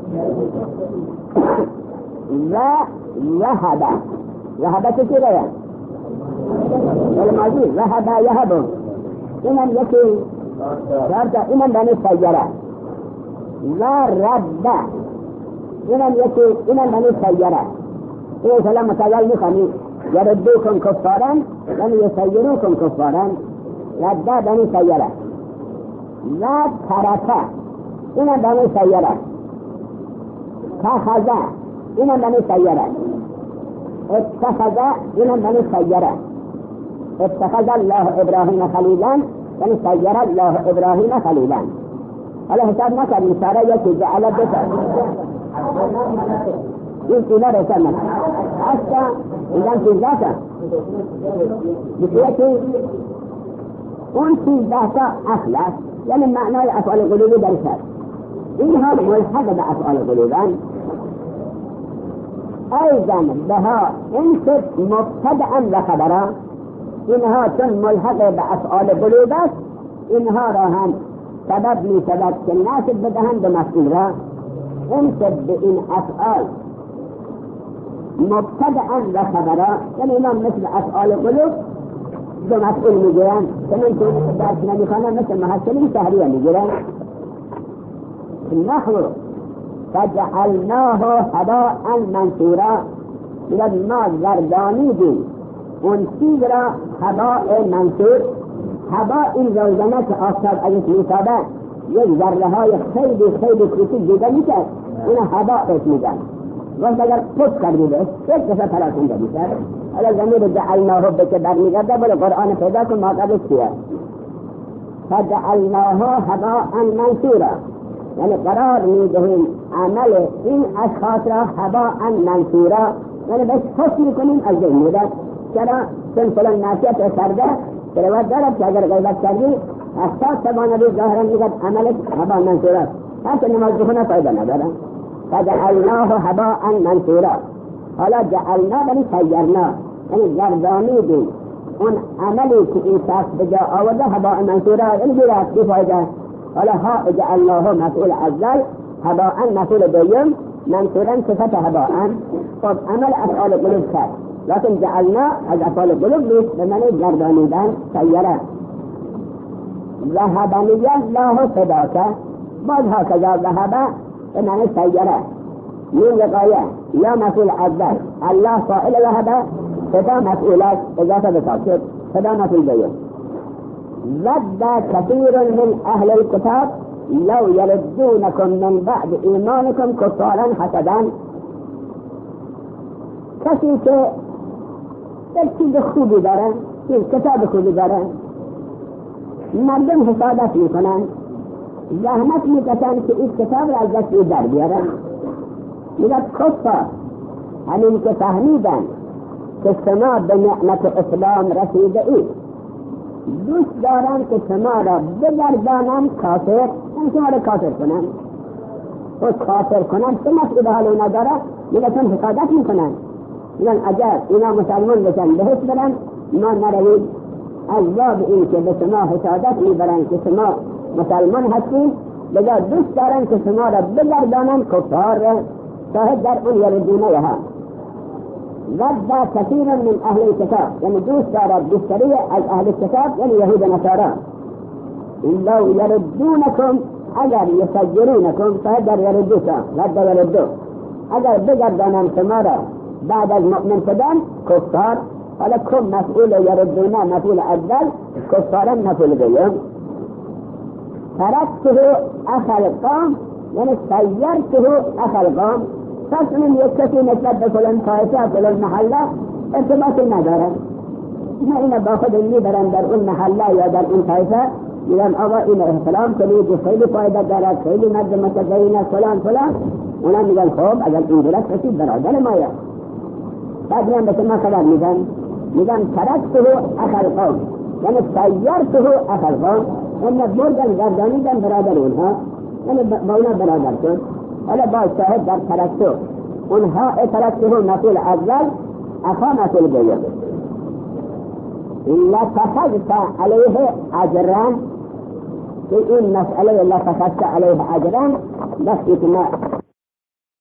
Speaker 1: و وهبه، وهبه چه چیره یا؟ الماضی وهبه یهبه، این هم یکی چهارتا، این هم بنی سیره. و ربه، این هم یکی، این هم بنی سیره. این سلام متعال میخوانی یردوکم کفارن یعنی یسیروکم کفارن. ربه بنی سیره. و ترکه، این هم بنی سیره. اتخذ اینم بنی سیاره، اتخذ اینم بنی سیاره. اتخذ الله ابراهیم خلیلا یعنی سیر الله ابراهیم خلیلا. حالا حساب نکرد اشاره یکی جعل بکرد این اینا روشن نکرد اصلا اینجا چیزده تا بسیه که اون چیزده تا اصل است، یعنی معنای افعال قلوبی در شد. اینها ملحق به افعال قلوبان. ایضا بها این شد مبتدعا و خبرا، اینها چون ملحق به افعال قلوب است اینها را هم سبب می شود که ناسب بدهند به مفعول را. این شد به این افعال مبتدعا و خبرا، یعنی اینا مثل افعال قلوب دو مفعول می گیرن، چنین که درس نمی خوانن مثل محصلین شهریه می گیرن. نحو فجعلناه هباء منثورا، میگن ما گردانیدیم اون چیز را هباء منثور. هباء این روزنه که آفتاب ازش میتابه یک ذره های خیلی خیلی کوچیک دیده میکرد، اون هباء بهش میگن. وقت اگر پس کردی بهش یک دفعه پراکنده میکرد. حالا زمین جعلناه به که برمیگرده بله قرآن پیدا کن ما قبلش کیه. فجعلناه هباء منثورا یعنی قرار میدهیم عمل این اشخاص را هباء منثورا، یعنی بهش حکم میکنیم از ذهن میدن. چرا؟ چون فلان ناسیت کرده روایت دارد که اگر غیبت کردی هفتاد سبانه روز ظاهرا میگد عملش هباء منثورا، هرچه نماز بخونه فایده نداره. فجعلناه هباء منثورا. حالا جعلنا بنی سیرنا یعنی گردانیدیم اون عملی که این شخص به جا آورده هباء منثورا، یعنی بیرد بی فایده. حالا ها جعلناه مسئول اول، هباء مسئول دویم، منثورا صفت هباء. خب عمل افعال قلوب کرد، لكن جعلنا از افعال قلوب نیست، به معنی گردانیدن سیره. ذهبنی الله صداکه باز ها کجا ذهبه به معنی سیره. من وقایه یا مسئول اول الله فاعل ذهبه، صدا مسئولات اضافه بتاکد، صدا مسئول دویم. ود كثير من اهل الكتاب لو يردونكم من بعد ایمانكم كفارا حسدا. کسی که یک چیز خوبی دارن، یک کتاب خوبی دارن، مردم حسادت میکنن، زحمت میکشن که این کتاب را از دست در بیارن. میگه کفار همین که فهمیدن که شما به نعمت اسلام رسیده اید، دوست دارن که شما را بگردانن کافر، این شما را کافر کنن. و کافر کنن چه مسئله حال اونا داره؟ میگه چون حسادت میکنن، میگن اگر اینا مسلمان بشن بهش برن ما نروید. از باب این که به شما حسادت میبرن که شما مسلمان هستید، لذا دوست دارن که شما را بگردانن کفار را، شاهد در اون یردونه ها. ود کثیر من اهل کتاب یعنی دوست دارد بسری از اهل کتاب یعنی یهود نصارا. لو یردونکم اگر یسجرونکم شاهد در یردوکا ود یردو اگر بگردانن شما را بعد از مؤمن شدن کفار. حالا کم مسئول یردونه مسئول اول، کفارا مسئول دویم. ترکته اخل قام یعنی سیرته اخل قام. پس این یک کسی نسبت به فلان طایفه فلان محله ارتباطی ندارن، نه اینا با خود میبرن در اون محله یا در اون طایفه، میگن آقا این احترام کنید، خیلی فایده دارد، خیلی مرد متدین است فلان فلان. اونا میگن خب اگر این درست رسید برادر مایه. بعد میان به شما خبر میدن، میگن ترکته اخل قوم یعنی سیرته اخل قوم، اون بردن گردانیدن برادر اونها، یعنی با اونا برادر شد. حالا با شاهد در ترکته اونها ترکته مسئول اول، اخا مسئول دویم. لتخذت علیه اجرا، که این مسئله لتخذت علیه اجرا وقتی که ما